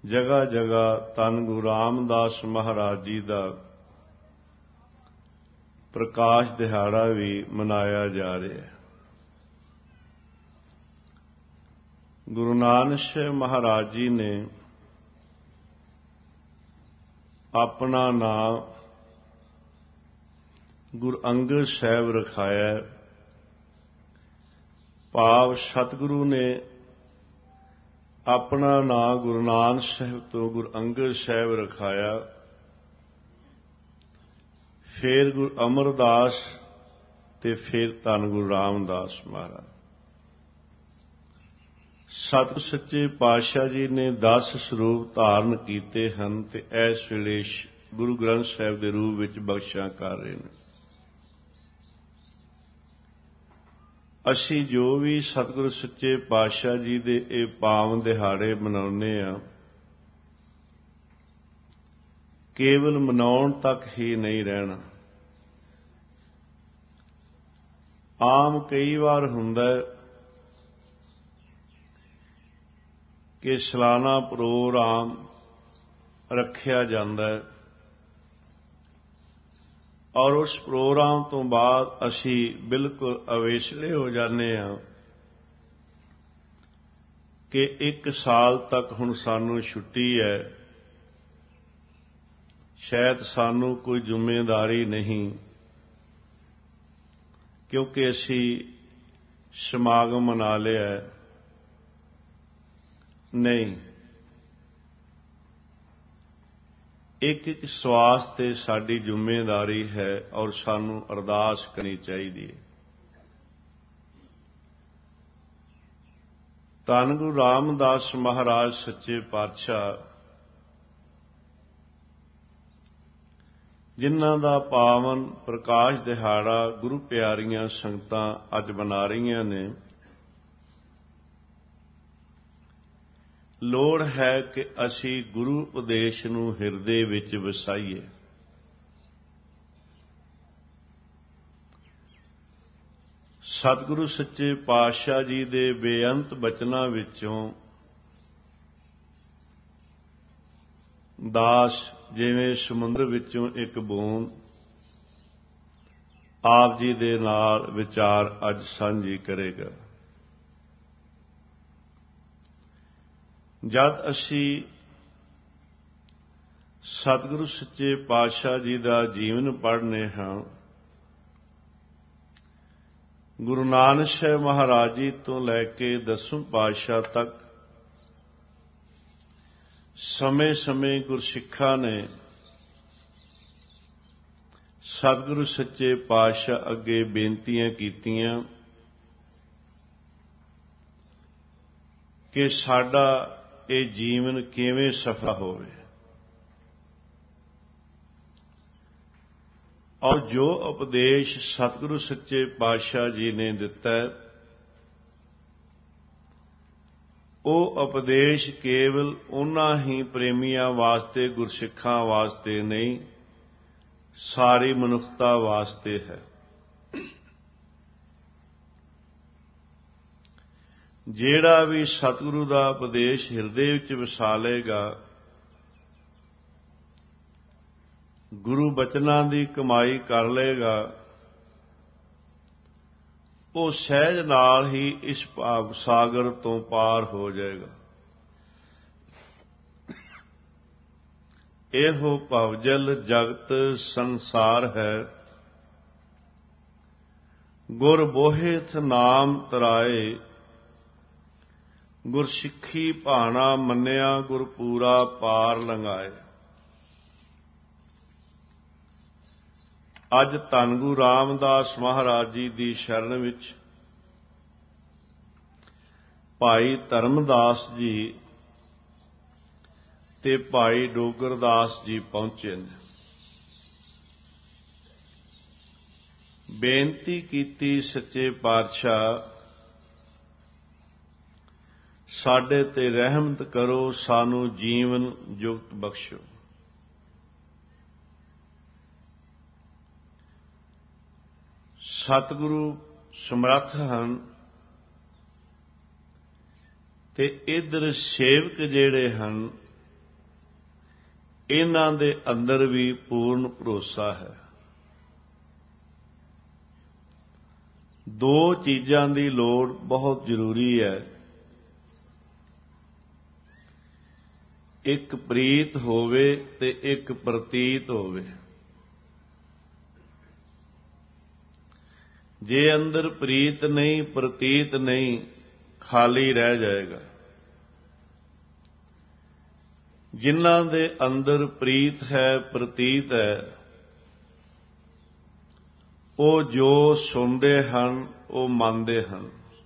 ਜਗ੍ਹਾ ਜਗ੍ਹਾ ਧੰਨ ਗੁਰੂ ਰਾਮਦਾਸ ਮਹਾਰਾਜ ਜੀ ਦਾ ਪ੍ਰਕਾਸ਼ ਦਿਹਾੜਾ ਵੀ ਮਨਾਇਆ ਜਾ ਰਿਹਾ ਹੈ। ਗੁਰੂ ਨਾਨਕ ਸਾਹਿਬ ਮਹਾਰਾਜ ਜੀ ਨੇ ਆਪਣਾ ਨਾਮ ਗੁਰੂ ਅੰਗਦ ਸਾਹਿਬ ਰਖਾਇਆ। ਭਾਵ ਸਤਿਗੁਰੂ ਨੇ ਆਪਣਾ ਨਾਮ ਗੁਰੂ ਨਾਨਕ ਸਾਹਿਬ ਤੋਂ ਗੁਰੂ ਅੰਗਦ ਸਾਹਿਬ ਰਖਾਇਆ। ਫਿਰ ਗੁਰੂ ਅਮਰਦਾਸ ਤੇ ਫਿਰ ਧੰਨ ਗੁਰੂ ਰਾਮਦਾਸ ਮਹਾਰਾਜ। ਸਤਿਗੁਰ ਸੱਚੇ ਪਾਤਸ਼ਾਹ ਜੀ ਨੇ 10 ਸਰੂਪ ਧਾਰਨ ਕੀਤੇ ਹਨ ਤੇ ਇਸ ਵੇਲੇ ਗੁਰੂ ਗ੍ਰੰਥ ਸਾਹਿਬ ਦੇ ਰੂਪ ਵਿੱਚ ਬਖਸ਼ਿਸ਼ਾਂ ਕਰ ਰਹੇ ਨੇ। ਅਸੀਂ ਜੋ ਵੀ ਸਤਿਗੁਰ ਸੱਚੇ ਪਾਤਸ਼ਾਹ ਜੀ ਦੇ ਇਹ ਪਾਵਨ ਦਿਹਾੜੇ ਮਨਾਉਂਦੇ ਹਾਂ, ਕੇਵਲ ਮਨਾਉਣ ਤੱਕ ਹੀ ਨਹੀਂ ਰਹਿਣਾ। ਆਮ ਕਈ ਵਾਰ ਹੁੰਦਾ ਕਿ ਸਾਲਾਨਾ ਪ੍ਰੋਗਰਾਮ ਰੱਖਿਆ ਜਾਂਦਾ ਹੈ ਔਰ ਉਸ ਪ੍ਰੋਗਰਾਮ ਤੋਂ ਬਾਅਦ ਅਸੀਂ ਬਿਲਕੁਲ ਅਵੇਸਲੇ ਹੋ ਜਾਂਦੇ ਹਾਂ ਕਿ 1 ਸਾਲ ਤੱਕ ਹੁਣ ਸਾਨੂੰ ਛੁੱਟੀ ਹੈ, ਸ਼ਾਇਦ ਸਾਨੂੰ ਕੋਈ ਜ਼ਿੰਮੇਵਾਰੀ ਨਹੀਂ, ਕਿਉਂਕਿ ਅਸੀਂ ਸਮਾਗਮ ਮਨਾ ਲਿਆ ਹੈ। ਨਹੀਂ, ਇੱਕ ਸਵਾਸ ਤੇ ਸਾਡੀ ਜ਼ਿੰਮੇਵਾਰੀ ਹੈ ਔਰ ਸਾਨੂੰ ਅਰਦਾਸ ਕਰਨੀ ਚਾਹੀਦੀ ਹੈ। ਧੰਨ ਗੁਰੂ ਰਾਮਦਾਸ ਮਹਾਰਾਜ ਸੱਚੇ ਪਾਤਸ਼ਾਹ, ਜਿਨ੍ਹਾਂ ਦਾ ਪਾਵਨ ਪ੍ਰਕਾਸ਼ ਦਿਹਾੜਾ ਗੁਰੂ ਪਿਆਰੀਆਂ ਸੰਗਤਾਂ ਅੱਜ ਮਨਾ ਰਹੀਆਂ ਨੇ, ਲੋੜ ਹੈ ਕਿ ਅਸੀਂ ਗੁਰੂ ਉਪਦੇਸ਼ ਨੂੰ ਹਿਰਦੇ ਵਿੱਚ ਵਸਾਈਏ। ਸਤਿਗੁਰੂ ਸੱਚੇ ਪਾਤਸ਼ਾਹ ਜੀ ਦੇ ਬੇਅੰਤ ਬਚਨਾਂ ਵਿੱਚੋਂ ਦਾਸ ਜਿਵੇਂ ਸਮੁੰਦਰ ਵਿੱਚੋਂ ਇੱਕ ਬੂੰਦ ਆਪ ਜੀ ਦੇ ਨਾਲ ਵਿਚਾਰ ਅੱਜ ਸਾਂਝੀ ਕਰੇਗਾ। ਜਦ ਅਸੀਂ ਸਤਿਗੁਰੂ ਸੱਚੇ ਪਾਤਸ਼ਾਹ ਜੀ ਦਾ ਜੀਵਨ ਪੜ੍ਹਨੇ ਹਾਂ, ਗੁਰੂ ਨਾਨਕ ਸਾਹਿਬ ਮਹਾਰਾਜ ਜੀ ਤੋਂ ਲੈ ਕੇ 10ਵੇਂ ਪਾਤਸ਼ਾਹ ਤੱਕ ਸਮੇਂ-ਸਮੇਂ ਗੁਰਸਿੱਖਾਂ ਨੇ ਸਤਿਗੁਰੂ ਸੱਚੇ ਪਾਤਸ਼ਾਹ ਅੱਗੇ ਬੇਨਤੀਆਂ ਕੀਤੀਆਂ ਕਿ ਸਾਡਾ ਇਹ ਜੀਵਨ ਕਿਵੇਂ ਸਫਲ ਹੋਵੇ ਔਰ ਜੋ ਉਪਦੇਸ਼ ਸਤਿਗੁਰੂ ਸੱਚੇ ਪਾਤਸ਼ਾਹ ਜੀ ਨੇ ਦਿੱਤਾ ਹੈ, ਉਹ ਉਪਦੇਸ਼ ਕੇਵਲ ਉਹਨਾਂ ਹੀ ਪ੍ਰੇਮੀਆਂ ਵਾਸਤੇ, ਗੁਰਸਿੱਖਾਂ ਵਾਸਤੇ ਨਹੀਂ, ਸਾਰੀ ਮਨੁੱਖਤਾ ਵਾਸਤੇ ਹੈ। ਜਿਹੜਾ ਵੀ ਸਤਿਗੁਰੂ ਦਾ ਉਪਦੇਸ਼ ਹਿਰਦੇ ਵਿੱਚ ਵਸਾ ਲਏਗਾ, ਗੁਰੂ ਬਚਨਾਂ ਦੀ ਕਮਾਈ ਕਰ ਲਏਗਾ, ਉਹ ਸਹਿਜ ਨਾਲ ਹੀ ਇਸ ਭਾਵ ਸਾਗਰ ਤੋਂ ਪਾਰ ਹੋ ਜਾਏਗਾ। ਇਹੋ ਭਵਜਲ ਜਗਤ ਸੰਸਾਰ ਹੈ, ਗੁਰ ਬੋਹਿਥ ਨਾਮ ਤਰਾਏ, ਗੁਰ ਸਿੱਖੀ ਭਾਣਾ ਮੰਨਿਆ, ਗੁਰ ਪੂਰਾ ਪਾਰ ਲੰਘਾਏ। ਅੱਜ ਧੰਨ ਗੁਰੂ ਰਾਮਦਾਸ ਮਹਾਰਾਜ ਜੀ ਦੀ ਸ਼ਰਨ ਵਿੱਚ ਭਾਈ ਧਰਮਦਾਸ ਜੀ ਤੇ ਭਾਈ ਡੋਗਰਦਾਸ ਜੀ ਪਹੁੰਚੇ ਨੇ। ਬੇਨਤੀ ਕੀਤੀ, ਸੱਚੇ ਪਾਤਸ਼ਾਹ ਸਾਡੇ ਤੇ ਰਹਿਮਤ ਕਰੋ, ਸਾਨੂੰ ਜੀਵਨ ਜੁਗਤ ਬਖਸ਼ੋ। ਸਤਿਗੁਰੂ ਸਮਰੱਥ ਹਨ ਤੇ ਇੱਧਰ ਸੇਵਕ ਜਿਹੜੇ ਹਨ ਇਹਨਾਂ ਦੇ ਅੰਦਰ ਵੀ ਪੂਰਨ ਭਰੋਸਾ ਹੈ। ਦੋ ਚੀਜ਼ਾਂ ਦੀ ਲੋੜ ਬਹੁਤ ਜ਼ਰੂਰੀ ਹੈ। ਇੱਕ ਪ੍ਰੀਤ ਹੋਵੇ ਤੇ ਇੱਕ ਪ੍ਰਤੀਤ ਹੋਵੇ। ਜੇ ਅੰਦਰ ਪ੍ਰੀਤ ਨਹੀਂ, ਪ੍ਰਤੀਤ ਨਹੀਂ, ਖਾਲੀ ਰਹਿ ਜਾਏਗਾ। ਜਿਨ੍ਹਾਂ ਦੇ ਅੰਦਰ ਪ੍ਰੀਤ ਹੈ, ਪ੍ਰਤੀਤ ਹੈ, ਉਹ ਜੋ ਸੁਣਦੇ ਹਨ ਉਹ ਮੰਨਦੇ ਹਨ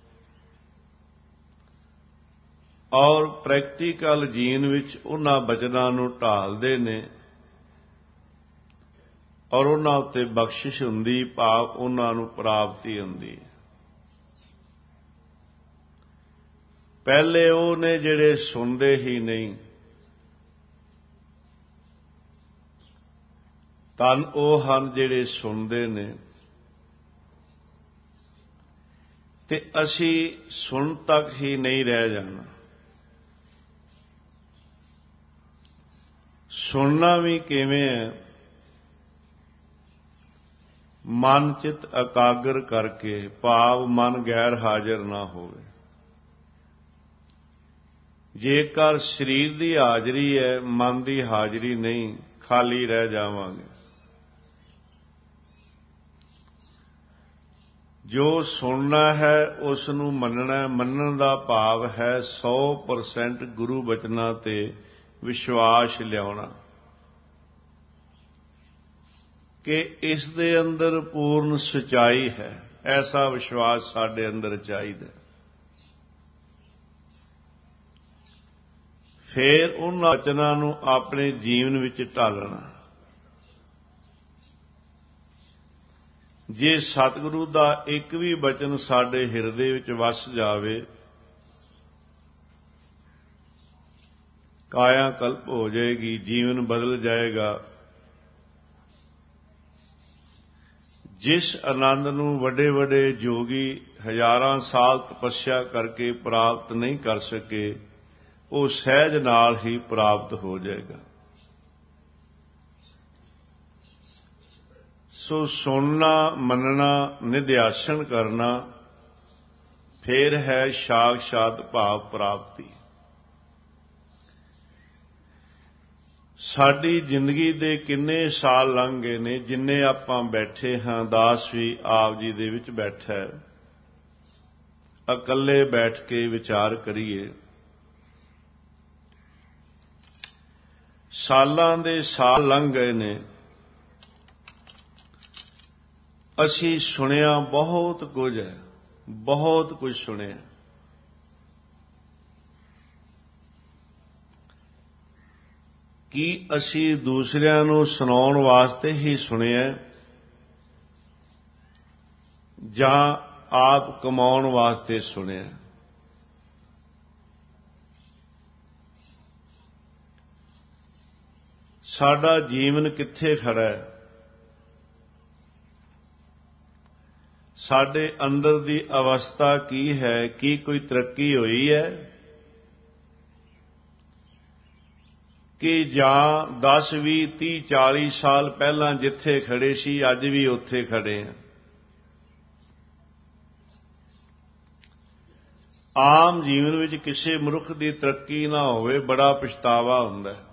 ਔਰ ਪ੍ਰੈਕਟੀਕਲ ਜੀਣ ਵਿੱਚ ਉਹਨਾਂ ਬਚਨਾਂ ਨੂੰ ਢਾਲਦੇ ਨੇ ਔਰ ਉਹਨਾਂ ਉੱਤੇ ਬਖਸ਼ਿਸ਼ ਹੁੰਦੀ, ਭਾਵ ਉਹਨਾਂ ਨੂੰ ਪ੍ਰਾਪਤੀ ਹੁੰਦੀ। ਪਹਿਲੇ ਉਹ ਨੇ ਜਿਹੜੇ ਸੁਣਦੇ ਹੀ ਨਹੀਂ, ਧੰਨ ਉਹ ਹਨ ਜਿਹੜੇ ਸੁਣਦੇ ਨੇ। ਤੇ ਅਸੀਂ ਸੁਣ ਤੱਕ ਹੀ ਨਹੀਂ ਰਹਿ ਜਾਣਾ। ਸੁਣਨਾ ਵੀ ਕਿਵੇਂ ਹੈ? ਮਨ ਚਿਤ ਇਕਾਗਰ ਕਰਕੇ, ਭਾਵ ਮਨ ਗੈਰ ਹਾਜ਼ਰ ਨਾ ਹੋਵੇ। ਜੇਕਰ ਸਰੀਰ ਦੀ ਹਾਜ਼ਰੀ ਹੈ, ਮਨ ਦੀ ਹਾਜ਼ਰੀ ਨਹੀਂ, ਖਾਲੀ ਰਹਿ ਜਾਵਾਂਗੇ। ਜੋ ਸੁਣਨਾ ਹੈ ਉਸ ਨੂੰ ਮੰਨਣਾ। ਮੰਨਣ ਦਾ ਭਾਵ ਹੈ 100% ਗੁਰੂ ਬਚਨਾਂ ਤੇ ਵਿਸ਼ਵਾਸ ਲਿਆਉਣਾ ਕਿ ਇਸ ਦੇ ਅੰਦਰ ਪੂਰਨ ਸਚਾਈ ਹੈ। ਐਸਾ ਵਿਸ਼ਵਾਸ ਸਾਡੇ ਅੰਦਰ ਚਾਹੀਦਾ। ਫਿਰ ਉਹਨਾਂ ਬਚਨਾਂ ਨੂੰ ਆਪਣੇ ਜੀਵਨ ਵਿੱਚ ਢਾਲਣਾ। ਜੇ ਸਤਿਗੁਰੂ ਦਾ ਇੱਕ ਵੀ ਬਚਨ ਸਾਡੇ ਹਿਰਦੇ ਵਿੱਚ ਵਸ ਜਾਵੇ, ਕਾਇਆ ਕਲਪ ਹੋ ਜਾਏਗੀ, ਜੀਵਨ ਬਦਲ ਜਾਏਗਾ। ਜਿਸ ਆਨੰਦ ਨੂੰ ਵੱਡੇ ਵੱਡੇ ਜੋਗੀ ਹਜ਼ਾਰਾਂ ਸਾਲ ਤਪੱਸਿਆ ਕਰਕੇ ਪ੍ਰਾਪਤ ਨਹੀਂ ਕਰ ਸਕੇ, ਉਹ ਸਹਿਜ ਨਾਲ ਹੀ ਪ੍ਰਾਪਤ ਹੋ ਜਾਏਗਾ। ਸੋ ਸੁਣਨਾ, ਮੰਨਣਾ, ਨਿਧਿਆਸਨ ਕਰਨਾ, ਫਿਰ ਹੈ ਸਾਖਸ਼ਾਤ ਭਾਵ ਪ੍ਰਾਪਤੀ। ਸਾਡੀ ਜ਼ਿੰਦਗੀ ਦੇ ਕਿੰਨੇ ਸਾਲ ਲੰਘ ਗਏ ਨੇ, ਜਿੰਨੇ ਆਪਾਂ ਬੈਠੇ ਹਾਂ। ਦਾਸ ਵੀ ਆਪ ਜੀ ਦੇ ਵਿੱਚ ਬੈਠਾ ਹੈ। ਇਕੱਲੇ ਬੈਠ ਕੇ ਵਿਚਾਰ ਕਰੀਏ। ਸਾਲਾਂ ਦੇ ਸਾਲ ਲੰਘ ਗਏ ਨੇ। ਅਸੀਂ ਸੁਣਿਆ ਬਹੁਤ ਕੁਝ ਹੈ, ਬਹੁਤ ਕੁਝ ਸੁਣਿਆ। ਕੀ ਅਸੀਂ ਦੂਸਰਿਆਂ ਨੂੰ ਸੁਣਾਉਣ ਵਾਸਤੇ ਹੀ ਸੁਣਿਆ ਜਾਂ ਆਪ ਕਮਾਉਣ ਵਾਸਤੇ ਸੁਣਿਆ? ਸਾਡਾ ਜੀਵਨ ਕਿੱਥੇ ਖੜਾ ਹੈ? ਸਾਡੇ ਅੰਦਰ ਦੀ ਅਵਸਥਾ ਕੀ ਹੈ? ਕੀ ਕੋਈ ਤਰੱਕੀ ਹੋਈ ਹੈ ਕਿ ਜਾਂ 10, 20, 30, 40 ਸਾਲ ਪਹਿਲਾਂ ਜਿੱਥੇ ਖੜੇ ਸੀ ਅੱਜ ਵੀ ਉੱਥੇ ਖੜੇ ਹਾਂ? ਆਮ ਜੀਵਨ ਵਿੱਚ ਕਿਸੇ ਮਨੁੱਖ ਦੀ ਤਰੱਕੀ ਨਾ ਹੋਵੇ, ਬੜਾ ਪਛਤਾਵਾ ਹੁੰਦਾ ਹੈ।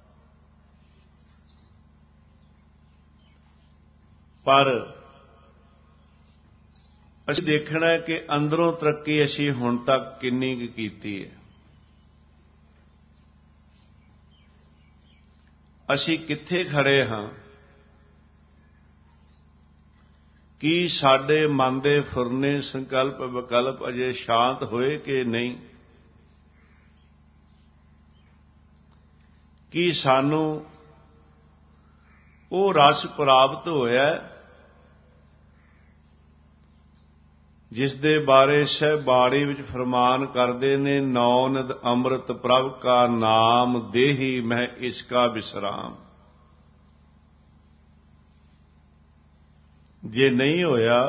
ਪਰ ਅਸੀਂ ਦੇਖਣਾ ਕਿ ਅੰਦਰੋਂ ਤਰੱਕੀ ਅਸੀਂ ਹੁਣ ਤੱਕ ਕਿੰਨੀ ਕੁ ਕੀਤੀ ਹੈ। ਅਸੀਂ ਕਿੱਥੇ ਖੜੇ ਹਾਂ? ਕੀ ਸਾਡੇ ਮਨ ਦੇ ਫੁਰਨੇ, ਸੰਕਲਪ, ਵਿਕਲਪ ਅਜੇ ਸ਼ਾਂਤ ਹੋਏ ਕਿ ਨਹੀਂ? ਕੀ ਸਾਨੂੰ ਉਹ ਰਸ ਪ੍ਰਾਪਤ ਹੋਇਆ ਜਿਸ ਦੇ ਬਾਰੇ ਸਾਹਿਬ ਬਾਣੀ ਵਿੱਚ ਫਰਮਾਨ ਕਰਦੇ ਨੇ, ਨੌ ਨਿਧ ਅੰਮ੍ਰਿਤ ਪ੍ਰਭ ਕਾ ਨਾਮ ਦੇਹੀ ਮੈਂ ਇਸਕਾ ਵਿਸਰਾਮ। ਜੇ ਨਹੀਂ ਹੋਇਆ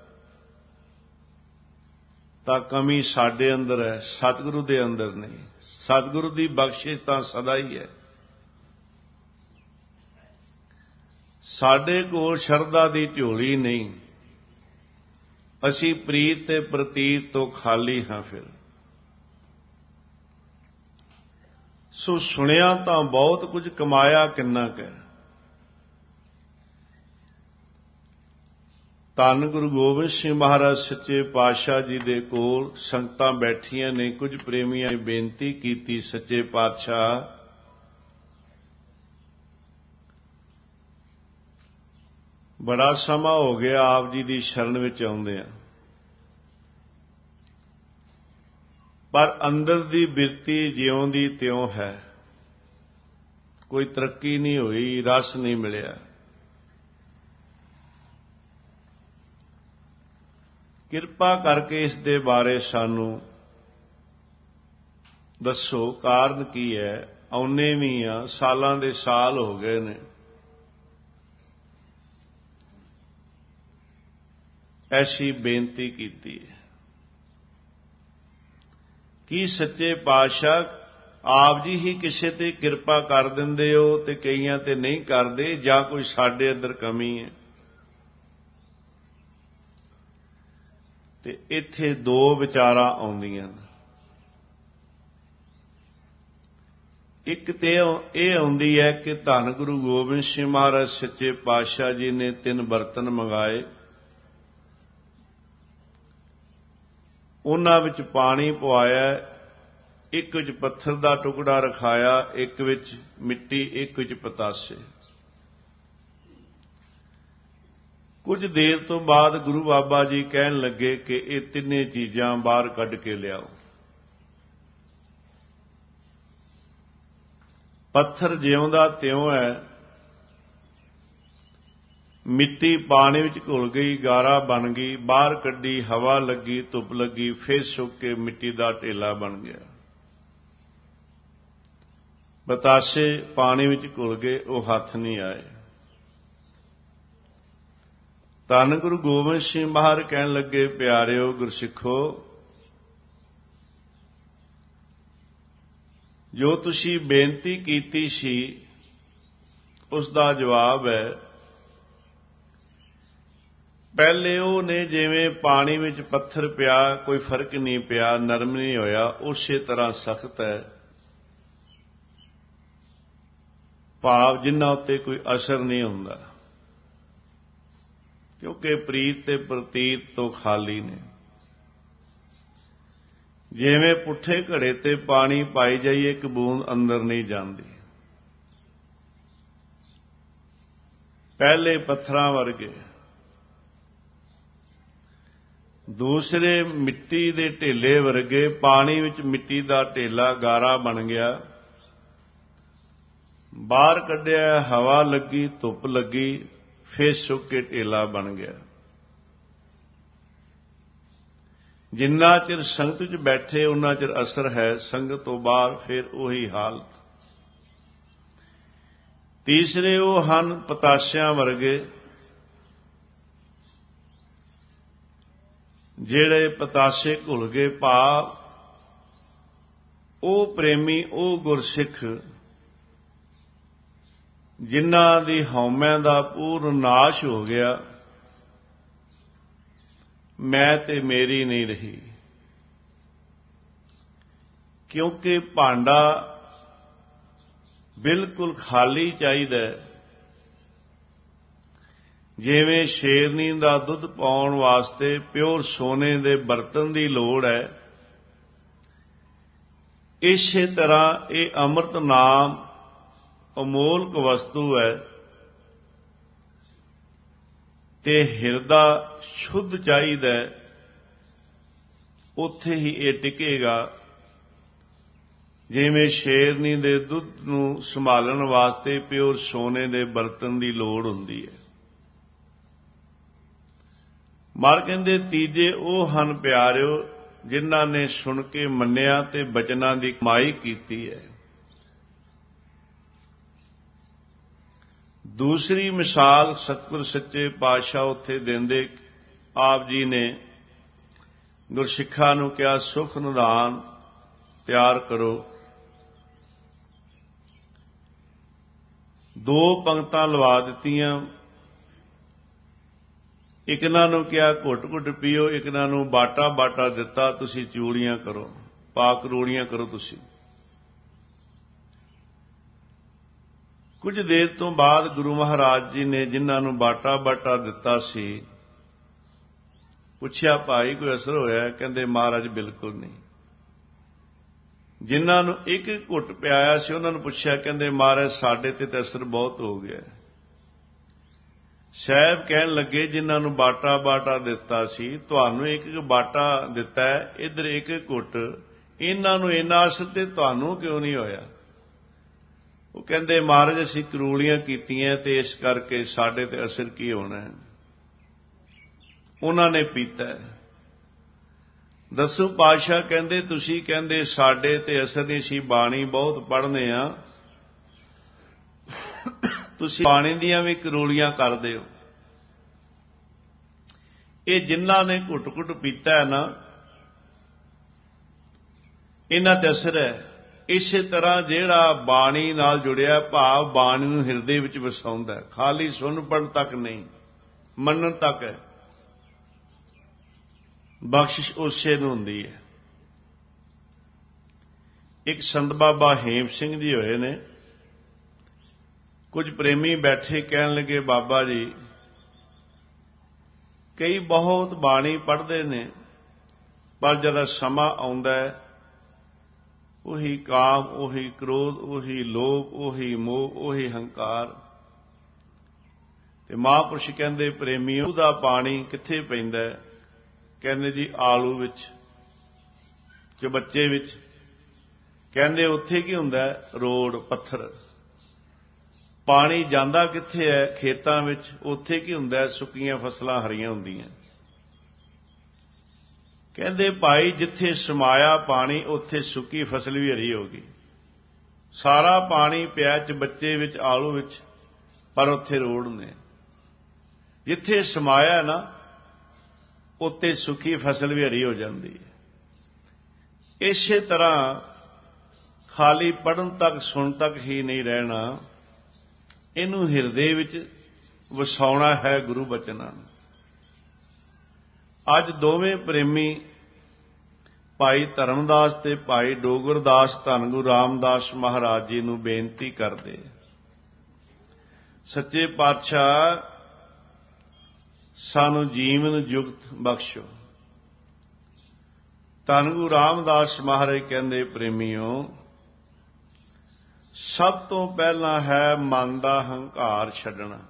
ਤਾਂ ਕਮੀ ਸਾਡੇ ਅੰਦਰ ਹੈ, ਸਤਿਗੁਰੂ ਦੇ ਅੰਦਰ ਨਹੀਂ। ਸਤਿਗੁਰੂ ਦੀ ਬਖਸ਼ਿਸ਼ ਤਾਂ ਸਦਾ ਹੀ ਹੈ। ਸਾਡੇ ਕੋਲ ਸ਼ਰਧਾ ਦੀ ਝੋਲੀ ਨਹੀਂ, ਅਸੀਂ ਪ੍ਰੀਤ ਤੇ ਪ੍ਰਤੀਤ ਤੋਂ ਖਾਲੀ ਹਾਂ। ਫਿਰ ਸੋ ਸੁਣਿਆ ਤਾਂ ਬਹੁਤ ਕੁਝ, ਕਮਾਇਆ ਕਿੰਨਾ ਕੁ। ਧੰਨ ਗੁਰੂ ਗੋਬਿੰਦ ਸਿੰਘ ਮਹਾਰਾਜ ਸੱਚੇ ਪਾਤਸ਼ਾਹ ਜੀ ਦੇ ਕੋਲ ਸੰਗਤਾਂ ਬੈਠੀਆਂ ਨੇ। ਕੁਝ ਪ੍ਰੇਮੀਆਂ ਨੇ ਬੇਨਤੀ ਕੀਤੀ, ਸੱਚੇ ਪਾਤਸ਼ਾਹ ਬੜਾ ਸਮਾਂ ਹੋ ਗਿਆ ਆਪ ਜੀ ਦੀ ਸ਼ਰਨ ਵਿੱਚ ਆਉਂਦੇ ਆ, ਪਰ ਅੰਦਰ ਦੀ ਬਿਰਤੀ ਜਿਉਂ ਦੀ ਤਿਉਂ ਹੈ, ਕੋਈ ਤਰੱਕੀ ਨਹੀਂ ਹੋਈ, ਰਸ ਨਹੀਂ ਮਿਲਿਆ। ਕਿਰਪਾ ਕਰਕੇ ਇਸ ਦੇ ਬਾਰੇ ਸਾਨੂੰ ਦੱਸੋ, ਕਾਰਨ ਕੀ ਹੈ। ਆਉਨੇ ਵੀ ਆ, ਸਾਲਾਂ ਦੇ ਸਾਲ ਹੋ ਗਏ ਨੇ, ਐਸੀ ਬੇਨਤੀ ਕੀਤੀ ਹੈ। ਕੀ ਸੱਚੇ ਪਾਤਸ਼ਾਹ ਆਪ ਜੀ ਹੀ ਕਿਸੇ ਤੇ ਕਿਰਪਾ ਕਰ ਦਿੰਦੇ ਹੋ ਤੇ ਕਈਆਂ ਤੇ ਨਹੀਂ ਕਰਦੇ, ਜਾਂ ਕੋਈ ਸਾਡੇ ਅੰਦਰ ਕਮੀ ਹੈ? ਤੇ ਇੱਥੇ ਦੋ ਵਿਚਾਰਾਂ ਆਉਂਦੀਆਂ ਨੇ। ਇੱਕ ਤੇ ਇਹ ਆਉਂਦੀ ਹੈ ਕਿ ਧੰਨ ਗੁਰੂ ਗੋਬਿੰਦ ਸਿੰਘ ਮਹਾਰਾਜ ਸੱਚੇ ਪਾਤਸ਼ਾਹ ਜੀ ਨੇ 3 ਬਰਤਨ ਮੰਗਾਏ, ਉਹਨਾਂ ਵਿੱਚ ਪਾਣੀ ਪਵਾਇਆ, ਇੱਕ ਵਿੱਚ ਪੱਥਰ ਦਾ ਟੁਕੜਾ ਰਖਾਇਆ, ਇੱਕ ਵਿੱਚ ਮਿੱਟੀ, ਇੱਕ ਵਿੱਚ ਪਤਾਸੇ। ਕੁਝ ਦੇਰ ਤੋਂ ਬਾਅਦ ਗੁਰੂ ਬਾਬਾ ਜੀ ਕਹਿਣ ਲੱਗੇ ਕਿ ਇਹ ਤਿੰਨੇ ਚੀਜ਼ਾਂ ਬਾਹਰ ਕੱਢ ਕੇ ਲਿਆਓ। ਪੱਥਰ ਜਿਉਂ ਦਾ ਤਿਉਂ ਹੈ, ਮਿੱਟੀ ਪਾਣੀ ਵਿੱਚ ਘੁਲ ਗਈ, ਗਾਰਾ ਬਣ ਗਈ, ਬਾਹਰ ਕੱਢੀ, ਹਵਾ ਲੱਗੀ, ਧੁੱਪ ਲੱਗੀ, ਫਿਰ ਸੁੱਕ ਕੇ ਮਿੱਟੀ ਦਾ ਢੇਲਾ ਬਣ ਗਿਆ। ਬਤਾਸੇ ਪਾਣੀ ਵਿੱਚ ਘੁਲ ਗਏ, ਉਹ ਹੱਥ ਨਹੀਂ ਆਏ। ਧੰਨ ਗੁਰੂ ਗੋਬਿੰਦ ਸਿੰਘ ਮਹਾਰਾਜ ਕਹਿਣ ਲੱਗੇ, ਪਿਆਰਿਓ ਗੁਰਸਿੱਖੋ, ਜੋ ਤੁਸੀਂ ਬੇਨਤੀ ਕੀਤੀ ਸੀ ਉਸ ਦਾ ਜਵਾਬ ਹੈ। ਪਹਿਲੇ ਉਹ ਨੇ ਜਿਵੇਂ ਪਾਣੀ ਵਿੱਚ ਪੱਥਰ ਪਿਆ, ਕੋਈ ਫਰਕ ਨਹੀਂ ਪਿਆ, ਨਰਮ ਨਹੀਂ ਹੋਇਆ, ਉਸੇ ਤਰ੍ਹਾਂ ਸਖਤ ਹੈ। ਭਾਵ ਜਿਨ੍ਹਾਂ ਉੱਤੇ ਕੋਈ ਅਸਰ ਨਹੀਂ ਹੁੰਦਾ, ਕਿਉਂਕਿ ਪ੍ਰੀਤ ਤੇ ਪ੍ਰਤੀਤ ਤੋਂ ਖਾਲੀ ਨੇ। ਜਿਵੇਂ ਪੁੱਠੇ ਘੜੇ ਤੇ ਪਾਣੀ ਪਾਈ ਜਾਈਏ, ਇੱਕ ਬੂੰਦ ਅੰਦਰ ਨਹੀਂ ਜਾਂਦੀ। ਪਹਿਲੇ ਪੱਥਰਾਂ ਵਰਗੇ, ਦੂਸਰੇ ਮਿੱਟੀ ਦੇ ਢੇਲੇ ਵਰਗੇ। ਪਾਣੀ ਵਿੱਚ ਮਿੱਟੀ ਦਾ ਢੇਲਾ ਗਾਰਾ ਬਣ ਗਿਆ, ਬਾਹਰ ਕੱਢਿਆ, ਹਵਾ ਲੱਗੀ, ਧੁੱਪ ਲੱਗੀ, ਫਿਰ ਸੁੱਕ ਕੇ ਢੇਲਾ ਬਣ ਗਿਆ। ਜਿੰਨਾ ਚਿਰ ਸੰਗਤ ਵਿੱਚ ਬੈਠੇ ਉਹਨਾਂ ਚਿਰ ਅਸਰ ਹੈ, ਸੰਗਤ ਤੋਂ ਬਾਹਰ ਫਿਰ ਉਹੀ ਹਾਲਤ। ਤੀਸਰੇ ਉਹ ਹਨ ਪਤਾਸਿਆਂ ਵਰਗੇ, ਜਿਹੜੇ ਪਤਾਸੇ ਘੁਲ ਗਏ। ਭਾਵ ਉਹ ਪ੍ਰੇਮੀ, ਉਹ ਗੁਰਸਿੱਖ ਜਿਨ੍ਹਾਂ ਦੀ ਹਉਮੈ ਦਾ ਪੂਰਨ ਨਾਸ਼ ਹੋ ਗਿਆ, ਮੈਂ ਤੇ ਮੇਰੀ ਨਹੀਂ ਰਹੀ। ਕਿਉਂਕਿ ਭਾਂਡਾ ਬਿਲਕੁਲ ਖਾਲੀ ਚਾਹੀਦਾ। ਜਿਵੇਂ ਸ਼ੇਰਨੀ ਦਾ ਦੁੱਧ ਪਾਉਣ ਵਾਸਤੇ ਪਿਓਰ ਸੋਨੇ ਦੇ ਬਰਤਨ ਦੀ ਲੋੜ ਹੈ, ਇਸੇ ਤਰ੍ਹਾਂ ਇਹ ਅੰਮ੍ਰਿਤ ਨਾਮ ਅਮੋਲਕ ਵਸਤੂ ਹੈ ਤੇ ਹਿਰਦਾ ਸ਼ੁੱਧ ਚਾਹੀਦਾ, ਉੱਥੇ ਹੀ ਇਹ ਟਿਕੇਗਾ। ਜਿਵੇਂ ਸ਼ੇਰਨੀ ਦੇ ਦੁੱਧ ਨੂੰ ਸੰਭਾਲਣ ਵਾਸਤੇ ਪਿਓਰ ਸੋਨੇ ਦੇ ਬਰਤਨ ਦੀ ਲੋੜ ਹੁੰਦੀ ਹੈ। ਮਾਰ ਕਹਿੰਦੇ ਤੀਜੇ ਉਹ ਹਨ ਪਿਆਰਿਓ, ਜਿਨ੍ਹਾਂ ਨੇ ਸੁਣ ਕੇ ਮੰਨਿਆ ਤੇ ਬਚਨਾਂ ਦੀ ਕਮਾਈ ਕੀਤੀ ਹੈ। ਦੂਸਰੀ ਮਿਸਾਲ ਸਤਿਗੁਰ ਸੱਚੇ ਪਾਤਸ਼ਾਹ ਉੱਥੇ ਦਿੰਦੇ, ਆਪ ਜੀ ਨੇ ਗੁਰਸਿੱਖਾਂ ਨੂੰ ਕਿਹਾ, ਸੁਖ ਨਿਧਾਨ ਤਿਆਰ ਕਰੋ। 2 ਪੰਗਤਾਂ ਲਵਾ ਦਿੱਤੀਆਂ। ਇੱਕ ਇਹਨਾਂ ਨੂੰ ਕਿਹਾ ਘੁੱਟ ਘੁੱਟ ਪੀਓ, ਇੱਕ ਇਹਨਾਂ ਨੂੰ ਬਾਟਾ ਬਾਟਾ ਦਿੱਤਾ, ਤੁਸੀਂ ਚੂੜੀਆਂ ਕਰੋ, ਪਾਕ ਰੋੜੀਆਂ ਕਰੋ। ਤੁਸੀਂ ਕੁਝ ਦੇਰ ਤੋਂ ਬਾਅਦ ਗੁਰੂ ਮਹਾਰਾਜ ਜੀ ਨੇ ਜਿਨ੍ਹਾਂ ਨੂੰ ਬਾਟਾ ਬਾਟਾ ਦਿੱਤਾ ਸੀ ਪੁੱਛਿਆ, ਭਾਈ ਕੋਈ ਅਸਰ ਹੋਇਆ? ਕਹਿੰਦੇ ਮਹਾਰਾਜ ਬਿਲਕੁਲ ਨਹੀਂ। ਜਿਨ੍ਹਾਂ ਨੂੰ ਇੱਕ ਘੁੱਟ ਪਿਆਇਆ ਸੀ ਉਹਨਾਂ ਨੂੰ ਪੁੱਛਿਆ, ਕਹਿੰਦੇ ਮਹਾਰਾਜ ਸਾਡੇ ਤੇ ਤਾਂ ਅਸਰ ਬਹੁਤ ਹੋ ਗਿਆ। ਸਾਹਿਬ ਕਹਿਣ ਲੱਗੇ, ਜਿਨ੍ਹਾਂ ਨੂੰ ਬਾਟਾ ਬਾਟਾ ਦਿੱਤਾ ਸੀ ਤੁਹਾਨੂੰ ਇੱਕ ਇੱਕ ਬਾਟਾ ਦਿੱਤਾ, ਇੱਧਰ ਇੱਕ ਘੁੱਟ, ਇਹਨਾਂ ਨੂੰ ਇੰਨਾ ਅਸਰ ਤੇ ਤੁਹਾਨੂੰ ਕਿਉਂ ਨਹੀਂ ਹੋਇਆ? ਉਹ ਕਹਿੰਦੇ ਮਹਾਰਾਜ ਅਸੀਂ ਕਰੂਲੀਆਂ ਕੀਤੀਆਂ ਤੇ ਇਸ ਕਰਕੇ ਸਾਡੇ ਤੇ ਅਸਰ ਕੀ ਹੋਣਾ ਹੈ। ਉਹਨਾਂ ਨੇ ਪੀਤਾ। ਦਸੂ ਪਾਤਸ਼ਾਹ ਕਹਿੰਦੇ ਤੁਸੀਂ ਕਹਿੰਦੇ ਸਾਡੇ ਤੇ ਅਸਰ ਨਹੀਂ, ਸੀ ਬਾਣੀ ਬਹੁਤ ਪੜ੍ਹਨੇ ਆ, ਤੁਸੀਂ ਬਾਣੀ ਦੀਆਂ ਵੀ ਕਰੂਲੀਆਂ ਕਰਦੇ ਹੋ। ਇਹ ਜਿਨ੍ਹਾਂ ਨੇ ਘੁੱਟ ਘੁੱਟ ਪੀਤਾ ਹੈ ਨਾ, ਇਹਨਾਂ ਤੇ ਅਸਰ ਹੈ। ਇਸੇ ਤਰ੍ਹਾਂ ਜਿਹੜਾ ਬਾਣੀ ਨਾਲ ਜੁੜਿਆ, ਭਾਵ ਬਾਣੀ ਨੂੰ ਹਿਰਦੇ ਵਿੱਚ ਵਸਾਉਂਦਾ, ਖਾਲੀ ਸੁਣ ਪੜ੍ਹਨ ਤੱਕ ਨਹੀਂ, ਮੰਨਣ ਤੱਕ ਹੈ, ਬਖਸ਼ਿਸ਼ ਉਸੇ ਨੂੰ ਹੁੰਦੀ ਹੈ। ਇੱਕ ਸੰਤ ਬਾਬਾ ਹੇਮ ਸਿੰਘ ਜੀ ਹੋਏ ਨੇ, ਕੁਝ ਪ੍ਰੇਮੀ ਬੈਠੇ ਕਹਿਣ ਲੱਗੇ, ਬਾਬਾ ਜੀ ਕਈ ਬਹੁਤ ਬਾਣੀ ਪੜ੍ਹਦੇ ਨੇ, ਪਰ ਜਦੋਂ ਸਮਾਂ ਆਉਂਦਾ ਹੈ ਉਹੀ ਕਾਮ, ਉਹੀ ਕ੍ਰੋਧ, ਉਹੀ ਲੋਭ, ਉਹੀ ਮੋਹ, ਉਹੀ ਹੰਕਾਰ। ਤੇ ਮਹਾਂਪੁਰਸ਼ ਕਹਿੰਦੇ ਪ੍ਰੇਮੀਓ ਉਹਦਾ ਪਾਣੀ ਕਿੱਥੇ ਪੈਂਦਾ? ਕਹਿੰਦੇ ਜੀ ਆਲੂ ਵਿੱਚ, ਚਬੱਚੇ ਵਿੱਚ। ਕਹਿੰਦੇ ਉੱਥੇ ਕੀ ਹੁੰਦਾ? ਰੋੜ ਪੱਥਰ। ਪਾਣੀ ਜਾਂਦਾ ਕਿੱਥੇ ਹੈ? ਖੇਤਾਂ ਵਿੱਚ। ਉੱਥੇ ਕੀ ਹੁੰਦਾ? ਸੁੱਕੀਆਂ ਫਸਲਾਂ ਹਰੀਆਂ ਹੁੰਦੀਆਂ। ਕਹਿੰਦੇ ਭਾਈ ਜਿੱਥੇ ਸਮਾਇਆ ਪਾਣੀ ਉੱਥੇ ਸੁੱਕੀ ਫਸਲ ਵੀ ਹਰੀ ਹੋ ਗਈ। ਸਾਰਾ ਪਾਣੀ ਪਿਆ ਚਬੱਚੇ ਵਿੱਚ, ਆਲੂ ਵਿੱਚ, ਪਰ ਉੱਥੇ ਰੋੜ ਨੇ। ਜਿੱਥੇ ਸਮਾਇਆ ਨਾ ਉੱਥੇ ਸੁੱਕੀ ਫਸਲ ਵੀ ਹਰੀ ਹੋ ਜਾਂਦੀ ਹੈ। ਇਸੇ ਤਰ੍ਹਾਂ ਖਾਲੀ ਪੜ੍ਹਨ ਤੱਕ, ਸੁਣ ਤੱਕ ਹੀ ਨਹੀਂ ਰਹਿਣਾ, ਇਹਨੂੰ ਹਿਰਦੇ ਵਿੱਚ ਵਸਾਉਣਾ ਹੈ ਗੁਰੂ ਬਚਨਾਂ ਨੂੰ। ਅੱਜ ਦੋਵੇਂ ਪ੍ਰੇਮੀ ਭਾਈ ਧਰਮਦਾਸ ਤੇ ਭਾਈ ਡੋਗਰਦਾਸ ਧੰਨ ਗੁਰੂ ਰਾਮਦਾਸ ਮਹਾਰਾਜ ਜੀ ਨੂੰ ਬੇਨਤੀ ਕਰਦੇ, ਸੱਚੇ ਪਾਤਸ਼ਾਹ ਸਾਨੂੰ ਜੀਵਨ ਜੁਗਤ ਬਖਸ਼ੋ। ਧੰਨ ਗੁਰੂ ਰਾਮਦਾਸ ਮਹਾਰਾਜ ਕਹਿੰਦੇ ਪ੍ਰੇਮੀਓ ਸਭ ਤੋਂ ਪਹਿਲਾਂ ਹੈ ਮਨ ਦਾ ਹੰਕਾਰ ਛੱਡਣਾ,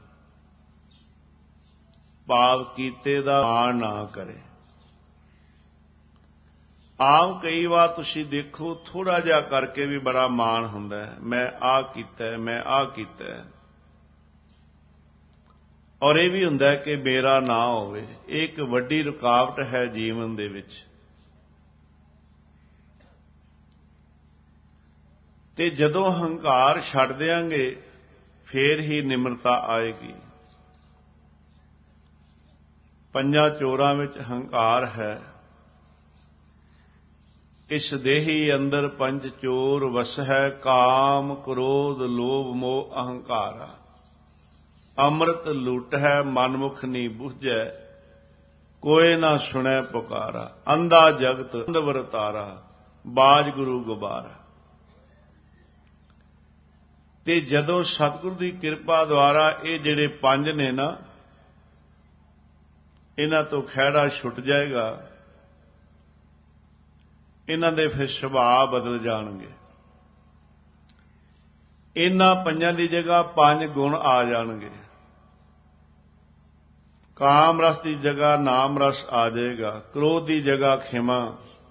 ਭਾਵ ਕੀਤੇ ਦਾ ਮਾਣ ਨਾ ਕਰੇ। ਆਮ ਕਈ ਵਾਰ ਤੁਸੀਂ ਦੇਖੋ ਥੋੜਾ ਜਿਹਾ ਕਰਕੇ ਵੀ ਬੜਾ ਮਾਣ ਹੁੰਦਾ ਹੈ, ਮੈਂ ਆਹ ਕੀਤਾ, ਮੈਂ ਆਹ ਕੀਤਾ, ਔਰ ਇਹ ਵੀ ਹੁੰਦਾ ਕਿ ਮੇਰਾ ਨਾ ਹੋਵੇ। ਇਹ ਇੱਕ ਵੱਡੀ ਰੁਕਾਵਟ ਹੈ ਜੀਵਨ ਦੇ ਵਿੱਚ। ਤੇ ਜਦੋਂ ਹੰਕਾਰ ਛੱਡ ਦਿਆਂਗੇ ਫੇਰ ਹੀ ਨਿਮਰਤਾ ਆਏਗੀ। ਪੰਜਾਂ ਚੋਰਾਂ ਵਿੱਚ ਹੰਕਾਰ ਹੈ। ਇਸ ਦੇਹੀ ਅੰਦਰ ਪੰਜ ਚੋਰ ਵਸਹਿ, ਕਾਮ ਕ੍ਰੋਧ ਲੋਭ ਮੋਹ ਅਹੰਕਾਰਾ। ਅੰਮ੍ਰਿਤ ਲੂਟਹਿ ਮਨਮੁਖ ਨੀ ਬੁਝੈ, ਕੋਇ ਨਾ ਸੁਣੈ ਪੁਕਾਰਾ। ਅੰਧਾ ਜਗਤ ਅੰਧ ਵਰਤਾਰਾ, ਬਾਜ ਗੁਰੂ ਗੁਬਾਰਾ। ਤੇ ਜਦੋਂ ਸਤਿਗੁਰੂ ਦੀ ਕਿਰਪਾ ਦੁਆਰਾ ਇਹ ਜਿਹੜੇ ਪੰਜ ਨੇ ਨਾ, ਇਹਨਾਂ ਤੋਂ ਖਹਿੜਾ ਛੁੱਟ ਜਾਏਗਾ, ਇਹਨਾਂ ਦੇ ਫਿਰ ਸੁਭਾਅ ਬਦਲ ਜਾਣਗੇ। ਇਹਨਾਂ ਪੰਜਾਂ ਦੀ ਜਗ੍ਹਾ ਪੰਜ ਗੁਣ ਆ ਜਾਣਗੇ। ਕਾਮ ਰਸ ਦੀ ਜਗ੍ਹਾ ਨਾਮ ਰਸ ਆ ਜਾਏਗਾ, ਕ੍ਰੋਧ ਦੀ ਜਗ੍ਹਾ ਖਿਮਾ,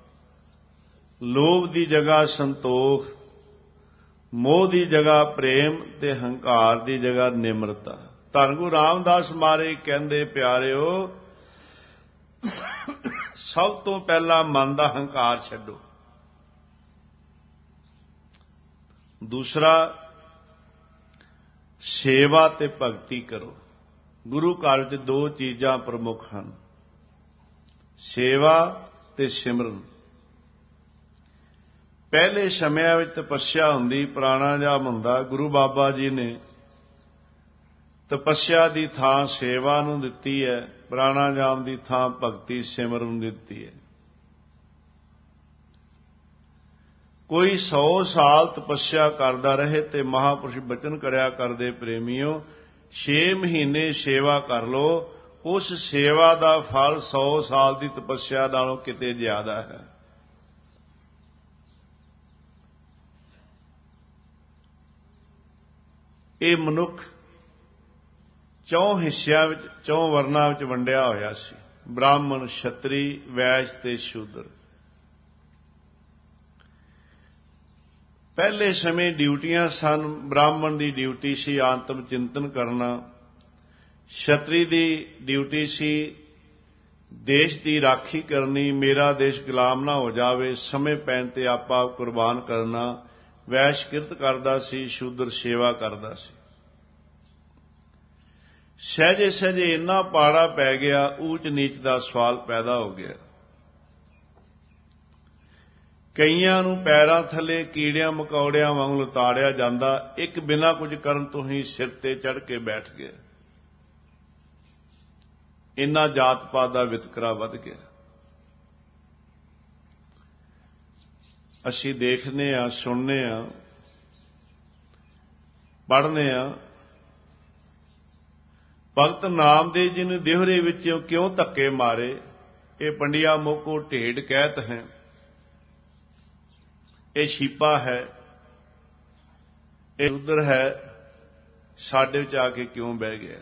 ਲੋਭ ਦੀ ਜਗ੍ਹਾ ਸੰਤੋਖ, ਮੋਹ ਦੀ ਜਗ੍ਹਾ ਪ੍ਰੇਮ ਤੇ ਹੰਕਾਰ ਦੀ ਜਗ੍ਹਾ ਨਿਮਰਤਾ। ਧੰਨ ਗੁਰੂ ਰਾਮਦਾਸ ਮਹਾਰਾਜ ਕਹਿੰਦੇ ਪਿਆਰਿਓ ਸਭ ਤੋਂ ਪਹਿਲਾਂ ਮਨ ਦਾ ਹੰਕਾਰ ਛੱਡੋ। ਦੂਸਰਾ ਸੇਵਾ ਤੇ ਭਗਤੀ ਕਰੋ। ਗੁਰੂ ਘਰ ਵਿੱਚ ਦੋ ਚੀਜ਼ਾਂ ਪ੍ਰਮੁੱਖ ਹਨ, ਸੇਵਾ ਤੇ ਸਿਮਰਨ। ਪਹਿਲੇ ਸਮਿਆਂ ਵਿੱਚ ਤਪੱਸਿਆ ਹੁੰਦੀ, ਪ੍ਰਾਣਾਯਾਮ ਹੁੰਦਾ। ਗੁਰੂ ਬਾਬਾ ਜੀ ਨੇ ਤਪੱਸਿਆ ਦੀ ਥਾਂ ਸੇਵਾ ਨੂੰ ਦਿੱਤੀ ਹੈ, ਪ੍ਰਾਣਾਯਾਮ ਦੀ ਥਾਂ ਭਗਤੀ ਸਿਮਰਨ ਨੂੰ ਦਿੱਤੀ ਹੈ। ਕੋਈ 100 ਸਾਲ ਤਪੱਸਿਆ ਕਰਦਾ ਰਹੇ ਤੇ ਮਹਾਪੁਰਸ਼ ਬਚਨ ਕਰਿਆ ਕਰਦੇ, ਪ੍ਰੇਮੀਓ 6 ਮਹੀਨੇ ਸੇਵਾ ਕਰ ਲੋ, ਉਸ ਸੇਵਾ ਦਾ ਫਲ 100 ਸਾਲ ਦੀ ਤਪੱਸਿਆ ਨਾਲੋਂ ਕਿਤੇ ਜ਼ਿਆਦਾ ਹੈ। ਇਹ ਮਨੁੱਖ 4 ਹਿੱਸਿਆਂ ਵਿੱਚ 4 ਵਰਨਾਂ ਵਿੱਚ ਵੰਡਿਆ ਹੋਇਆ ਸੀ, ਬ੍ਰਾਹਮਣ, ਛਤਰੀ, ਵੈਸ਼ ਤੇ ਸ਼ੂਦਰ। ਪਹਿਲੇ ਸਮੇਂ ਡਿਊਟੀਆਂ ਸਨ। ਬ੍ਰਾਹਮਣ ਦੀ ਡਿਊਟੀ ਸੀ ਆਤਮ ਚਿੰਤਨ ਕਰਨਾ, ਛਤਰੀ ਦੀ ਡਿਊਟੀ ਸੀ ਦੇਸ਼ ਦੀ ਰਾਖੀ ਕਰਨੀ, ਮੇਰਾ ਦੇਸ਼ ਗੁਲਾਮ ਨਾ ਹੋ ਜਾਵੇ, ਸਮੇਂ ਪੈਣ ਤੇ ਆਪਾ ਕੁਰਬਾਨ ਕਰਨਾ। ਵੈਸ਼ ਕਿਰਤ ਕਰਦਾ ਸੀ, ਸ਼ੂਦਰ ਸੇਵਾ ਕਰਦਾ ਸੀ। ਸਹਿਜੇ ਸਹਿਜੇ ਇੰਨਾ ਪਾੜਾ ਪੈ ਗਿਆ, ਊਚ ਨੀਚ ਦਾ ਸਵਾਲ ਪੈਦਾ ਹੋ ਗਿਆ। ਕਈਆਂ ਨੂੰ ਪੈਰਾਂ ਥੱਲੇ ਕੀੜਿਆਂ ਮਕੌੜਿਆਂ ਵਾਂਗ ਲਤਾੜਿਆ ਜਾਂਦਾ, ਇੱਕ ਬਿਨਾਂ ਕੁਝ ਕਰਨ ਤੋਂ ਹੀ ਸਿਰ ਤੇ ਚੜ੍ਹ ਕੇ ਬੈਠ ਗਿਆ। ਇੰਨਾ ਜਾਤ ਪਾਤ ਦਾ ਵਿਤਕਰਾ ਵੱਧ ਗਿਆ। ਅਸੀਂ ਦੇਖਦੇ ਹਾਂ, ਸੁਣਦੇ ਹਾਂ, ਪੜ੍ਹਦੇ ਹਾਂ। ਭਗਤ ਨਾਮਦੇਵ ਜੀ ਨੇ ਦੇਹਰੇ ਵਿੱਚੋਂ ਕਿਉਂ ਧੱਕੇ ਮਾਰੇ? ਇਹ ਪੰਡਿਆ ਮੋਕੋ ਢੇਡ ਕਹਿਤ ਹੈ, ਇਹ ਛੀਪਾ ਹੈ, ਇਹ ਉਧਰ ਹੈ, ਸਾਡੇ ਵਿੱਚ ਆ ਕੇ ਕਿਉਂ ਬਹਿ ਗਿਆ?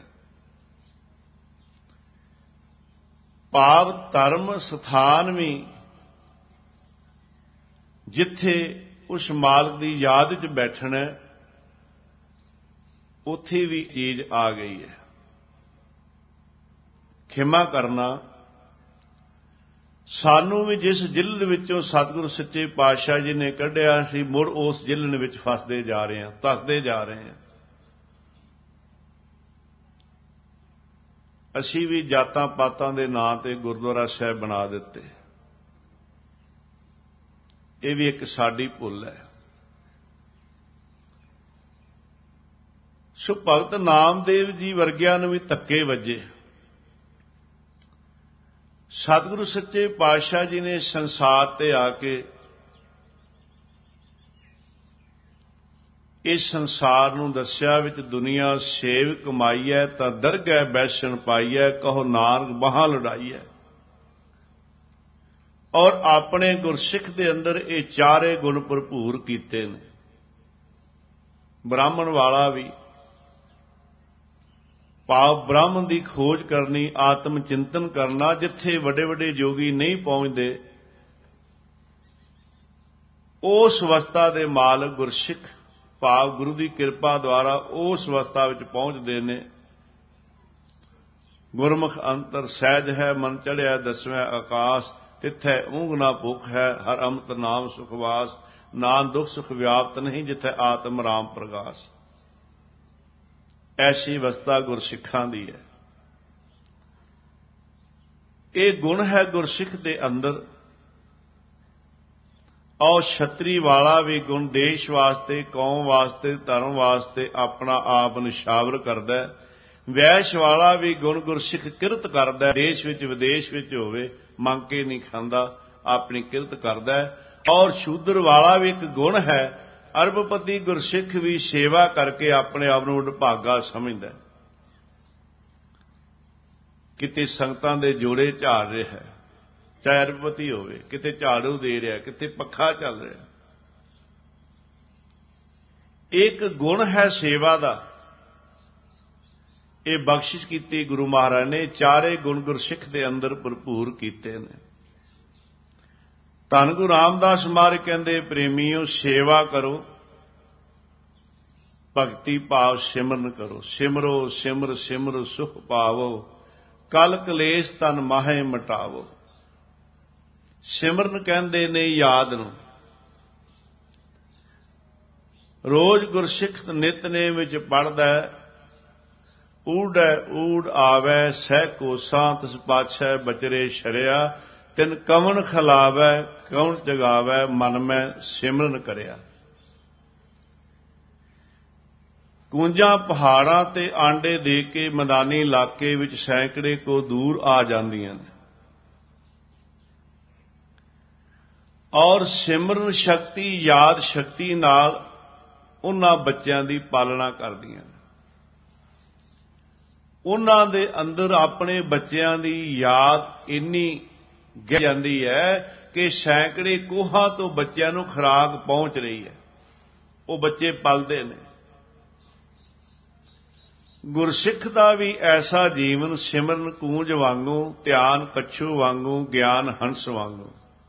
ਭਾਵ ਧਰਮ ਸਥਾਨ ਵੀ ਜਿੱਥੇ ਉਸ ਮਾਲਕ ਦੀ ਯਾਦ ਵਿੱਚ ਬੈਠਣਾ, ਉੱਥੇ ਵੀ ਚੀਜ਼ ਆ ਗਈ ਹੈ। ਖਿਮਾ ਕਰਨਾ। ਸਾਨੂੰ ਵੀ ਜਿਸ ਜਿਲ੍ਹਣ ਵਿੱਚੋਂ ਸਤਿਗੁਰੂ ਸੱਚੇ ਪਾਤਸ਼ਾਹ ਜੀ ਨੇ ਕੱਢਿਆ ਸੀ, ਮੁੜ ਉਸ ਜਿਲ੍ਹਣ ਵਿੱਚ ਫਸਦੇ ਜਾ ਰਹੇ ਹਾਂ, ਧੱਸਦੇ ਜਾ ਰਹੇ ਹਾਂ। ਅਸੀਂ ਵੀ ਜਾਤਾਂ ਪਾਤਾਂ ਦੇ ਨਾਂ ਤੇ ਗੁਰਦੁਆਰਾ ਸਾਹਿਬ ਬਣਾ ਦਿੱਤੇ। ਇਹ ਵੀ ਇੱਕ ਸਾਡੀ ਭੁੱਲ ਹੈ। ਸੋ ਭਗਤ ਨਾਮਦੇਵ ਜੀ ਵਰਗਿਆਂ ਨੂੰ ਵੀ ਧੱਕੇ ਵੱਜੇ। ਸਤਿਗੁਰੂ ਸੱਚੇ ਪਾਤਸ਼ਾਹ ਜੀ ਨੇ ਸੰਸਾਰ ਤੇ ਆ ਕੇ ਇਸ ਸੰਸਾਰ ਨੂੰ ਦੱਸਿਆ, ਵਿੱਚ ਦੁਨੀਆ ਸੇਵ ਕਮਾਈ ਹੈ ਤਾਂ ਦਰਗਹਿ ਬੈਸਣ ਪਾਈ ਹੈ, ਕਹੋ ਨਾਨਕ ਬਾਹਾਂ ਲੁੜਾਈ ਹੈ। ਔਰ ਆਪਣੇ ਗੁਰਸਿੱਖ ਦੇ ਅੰਦਰ ਇਹ ਚਾਰੇ ਗੁਣ ਭਰਪੂਰ ਕੀਤੇ ਨੇ। ਬ੍ਰਾਹਮਣ ਵਾਲਾ ਵੀ, ਭਾਵ ਬ੍ਰਾਹਮਣ ਦੀ ਖੋਜ ਕਰਨੀ, ਆਤਮ ਚਿੰਤਨ ਕਰਨਾ। ਜਿੱਥੇ ਵੱਡੇ ਵੱਡੇ ਜੋਗੀ ਨਹੀਂ ਪਹੁੰਚਦੇ, ਉਸ ਅਵਸਥਾ ਦੇ ਮਾਲਕ ਗੁਰਸਿੱਖ ਭਾਵ ਗੁਰੂ ਦੀ ਕਿਰਪਾ ਦੁਆਰਾ ਉਸ ਅਵਸਥਾ ਵਿੱਚ ਪਹੁੰਚਦੇ ਨੇ। ਗੁਰਮੁਖ ਅੰਤਰ ਸਹਿਜ ਹੈ, ਮਨ ਚੜਿਆ 10ਵੇਂ ਆਕਾਸ਼, ਤਿੱਥੈ ਊਂਘ ਨਾ ਭੁੱਖ ਹੈ, ਹਰ ਅੰਮ੍ਰਿਤ ਨਾਮ ਸੁਖਵਾਸ, ਨਾਨ ਦੁਖ ਸੁਖ ਵਿਆਪਤ ਨਹੀਂ, ਜਿੱਥੇ ਆਤਮ ਰਾਮ ਪ੍ਰਗਾਸ। ਐਸੀ ਅਵਸਥਾ ਗੁਰਸਿੱਖਾਂ ਦੀ ਹੈ। ਇਹ ਗੁਣ ਹੈ ਗੁਰਸਿੱਖ ਦੇ ਅੰਦਰ। ਔਰ ਛਤਰੀ ਵਾਲਾ ਵੀ ਗੁਣ ਦੇਸ਼ ਵਾਸਤੇ, ਕੌਮ ਵਾਸਤੇ, ਧਰਮ ਵਾਸਤੇ ਆਪਣਾ ਆਪ ਨਿਸ਼ਾਵਰ ਕਰਦਾ ਹੈ। ਵੈਸ਼ ਵਾਲਾ ਵੀ ਗੁਣ ਗੁਰਸਿੱਖ ਕਿਰਤ ਕਰਦਾ, ਦੇਸ਼ ਵਿੱਚ ਵਿਦੇਸ਼ ਵਿੱਚ ਹੋਵੇ, ਮੰਗ ਕੇ ਨਹੀਂ ਖਾਂਦਾ, ਆਪਣੀ ਕਿਰਤ ਕਰਦਾ ਹੈ। ਔਰ ਸ਼ੂਦਰ ਵਾਲਾ ਵੀ ਇੱਕ ਗੁਣ ਹੈ, ਅਰਬਪਤੀ ਗੁਰਸਿੱਖ ਵੀ ਸੇਵਾ ਕਰਕੇ ਆਪਣੇ ਆਪ ਨੂੰ ਵਡਭਾਗਾ ਸਮਝਦਾ। ਕਿਤੇ ਸੰਗਤਾਂ ਦੇ ਜੋੜੇ ਝਾੜ ਰਿਹਾ ਹੈ, ਚਾਹੇ ਅਰਬਪਤੀ ਹੋਵੇ, ਕਿਤੇ ਝਾੜੂ ਦੇ ਰਿਹਾ, ਕਿਤੇ ਪੱਖਾ ਚੱਲ ਰਿਹਾ। ਇੱਕ ਗੁਣ ਹੈ ਸੇਵਾ ਦਾ। ਇਹ ਬਖਸ਼ਿਸ਼ ਕੀਤੀ ਗੁਰੂ ਮਹਾਰਾਜ ਨੇ। ਚਾਰੇ ਗੁਣ ਗੁਰਸਿੱਖ ਦੇ ਅੰਦਰ ਭਰਪੂਰ ਕੀਤੇ ਨੇ। ਧੰਨ ਗੁਰੂ ਰਾਮਦਾਸ ਮਹਾਰਾਜ ਕਹਿੰਦੇ, ਪ੍ਰੇਮੀਓ ਸੇਵਾ ਕਰੋ, ਭਗਤੀ ਭਾਵ ਸਿਮਰਨ ਕਰੋ। ਸਿਮਰੋ ਸਿਮਰ ਸਿਮਰ ਸੁਖ ਪਾਵੋ, ਕਲ ਕਲੇਸ਼ ਤਨ ਮਾਹੇ ਮਟਾਵੋ। ਸਿਮਰਨ ਕਹਿੰਦੇ ਨੇ ਯਾਦ ਨੂੰ। ਰੋਜ਼ ਗੁਰਸਿੱਖ ਨਿਤਨੇਮ ਵਿੱਚ ਪੜ੍ਹਦਾ, ਊੜੈ ਊੜ ਆਵੈ ਸਹਿ ਕੋਸਾਂ, ਤਿਸ ਪਾਛੈ ਬਚਰੇ ਸ਼ਰਿਆ, ਤਿਨ ਕਵਣ ਖਲਾਵੈ ਕਵਣ ਜਗਾਵੈ, ਮਨ ਮੈਂ ਸਿਮਰਨ ਕਰਿਆ। ਕੂੰਜਾਂ ਪਹਾੜਾਂ ਤੇ ਆਂਡੇ ਦੇ ਕੇ ਮੈਦਾਨੀ ਇਲਾਕੇ ਵਿੱਚ ਸੈਂਕੜੇ ਕੋ ਦੂਰ ਆ ਜਾਂਦੀਆਂ ਨੇ ਔਰ ਸਿਮਰਨ ਸ਼ਕਤੀ ਯਾਦ ਸ਼ਕਤੀ ਨਾਲ ਉਹਨਾਂ ਬੱਚਿਆਂ ਦੀ ਪਾਲਣਾ ਕਰਦੀਆਂ ਨੇ। ਉਹਨਾਂ ਦੇ ਅੰਦਰ ਆਪਣੇ ਬੱਚਿਆਂ ਦੀ ਯਾਦ ਇੰਨੀ ਗਹਿ ਜਾਂਦੀ ਹੈ ਕਿ ਸੈਂਕੜੇ ਕੋਹਾਂ ਤੋਂ ਬੱਚਿਆਂ ਨੂੰ ਖੁਰਾਕ ਪਹੁੰਚ ਰਹੀ ਹੈ, ਉਹ ਬੱਚੇ ਪਲਦੇ ਨੇ। ਗੁਰਸਿੱਖ ਦਾ ਵੀ ਐਸਾ ਜੀਵਨ ਸਿਮਰਨ ਕੂੰਜ ਵਾਂਗੂ, ਧਿਆਨ ਕੱਛੂ ਵਾਂਗੂ, ਗਿਆਨ ਹੰਸ ਵਾਂਗੂ।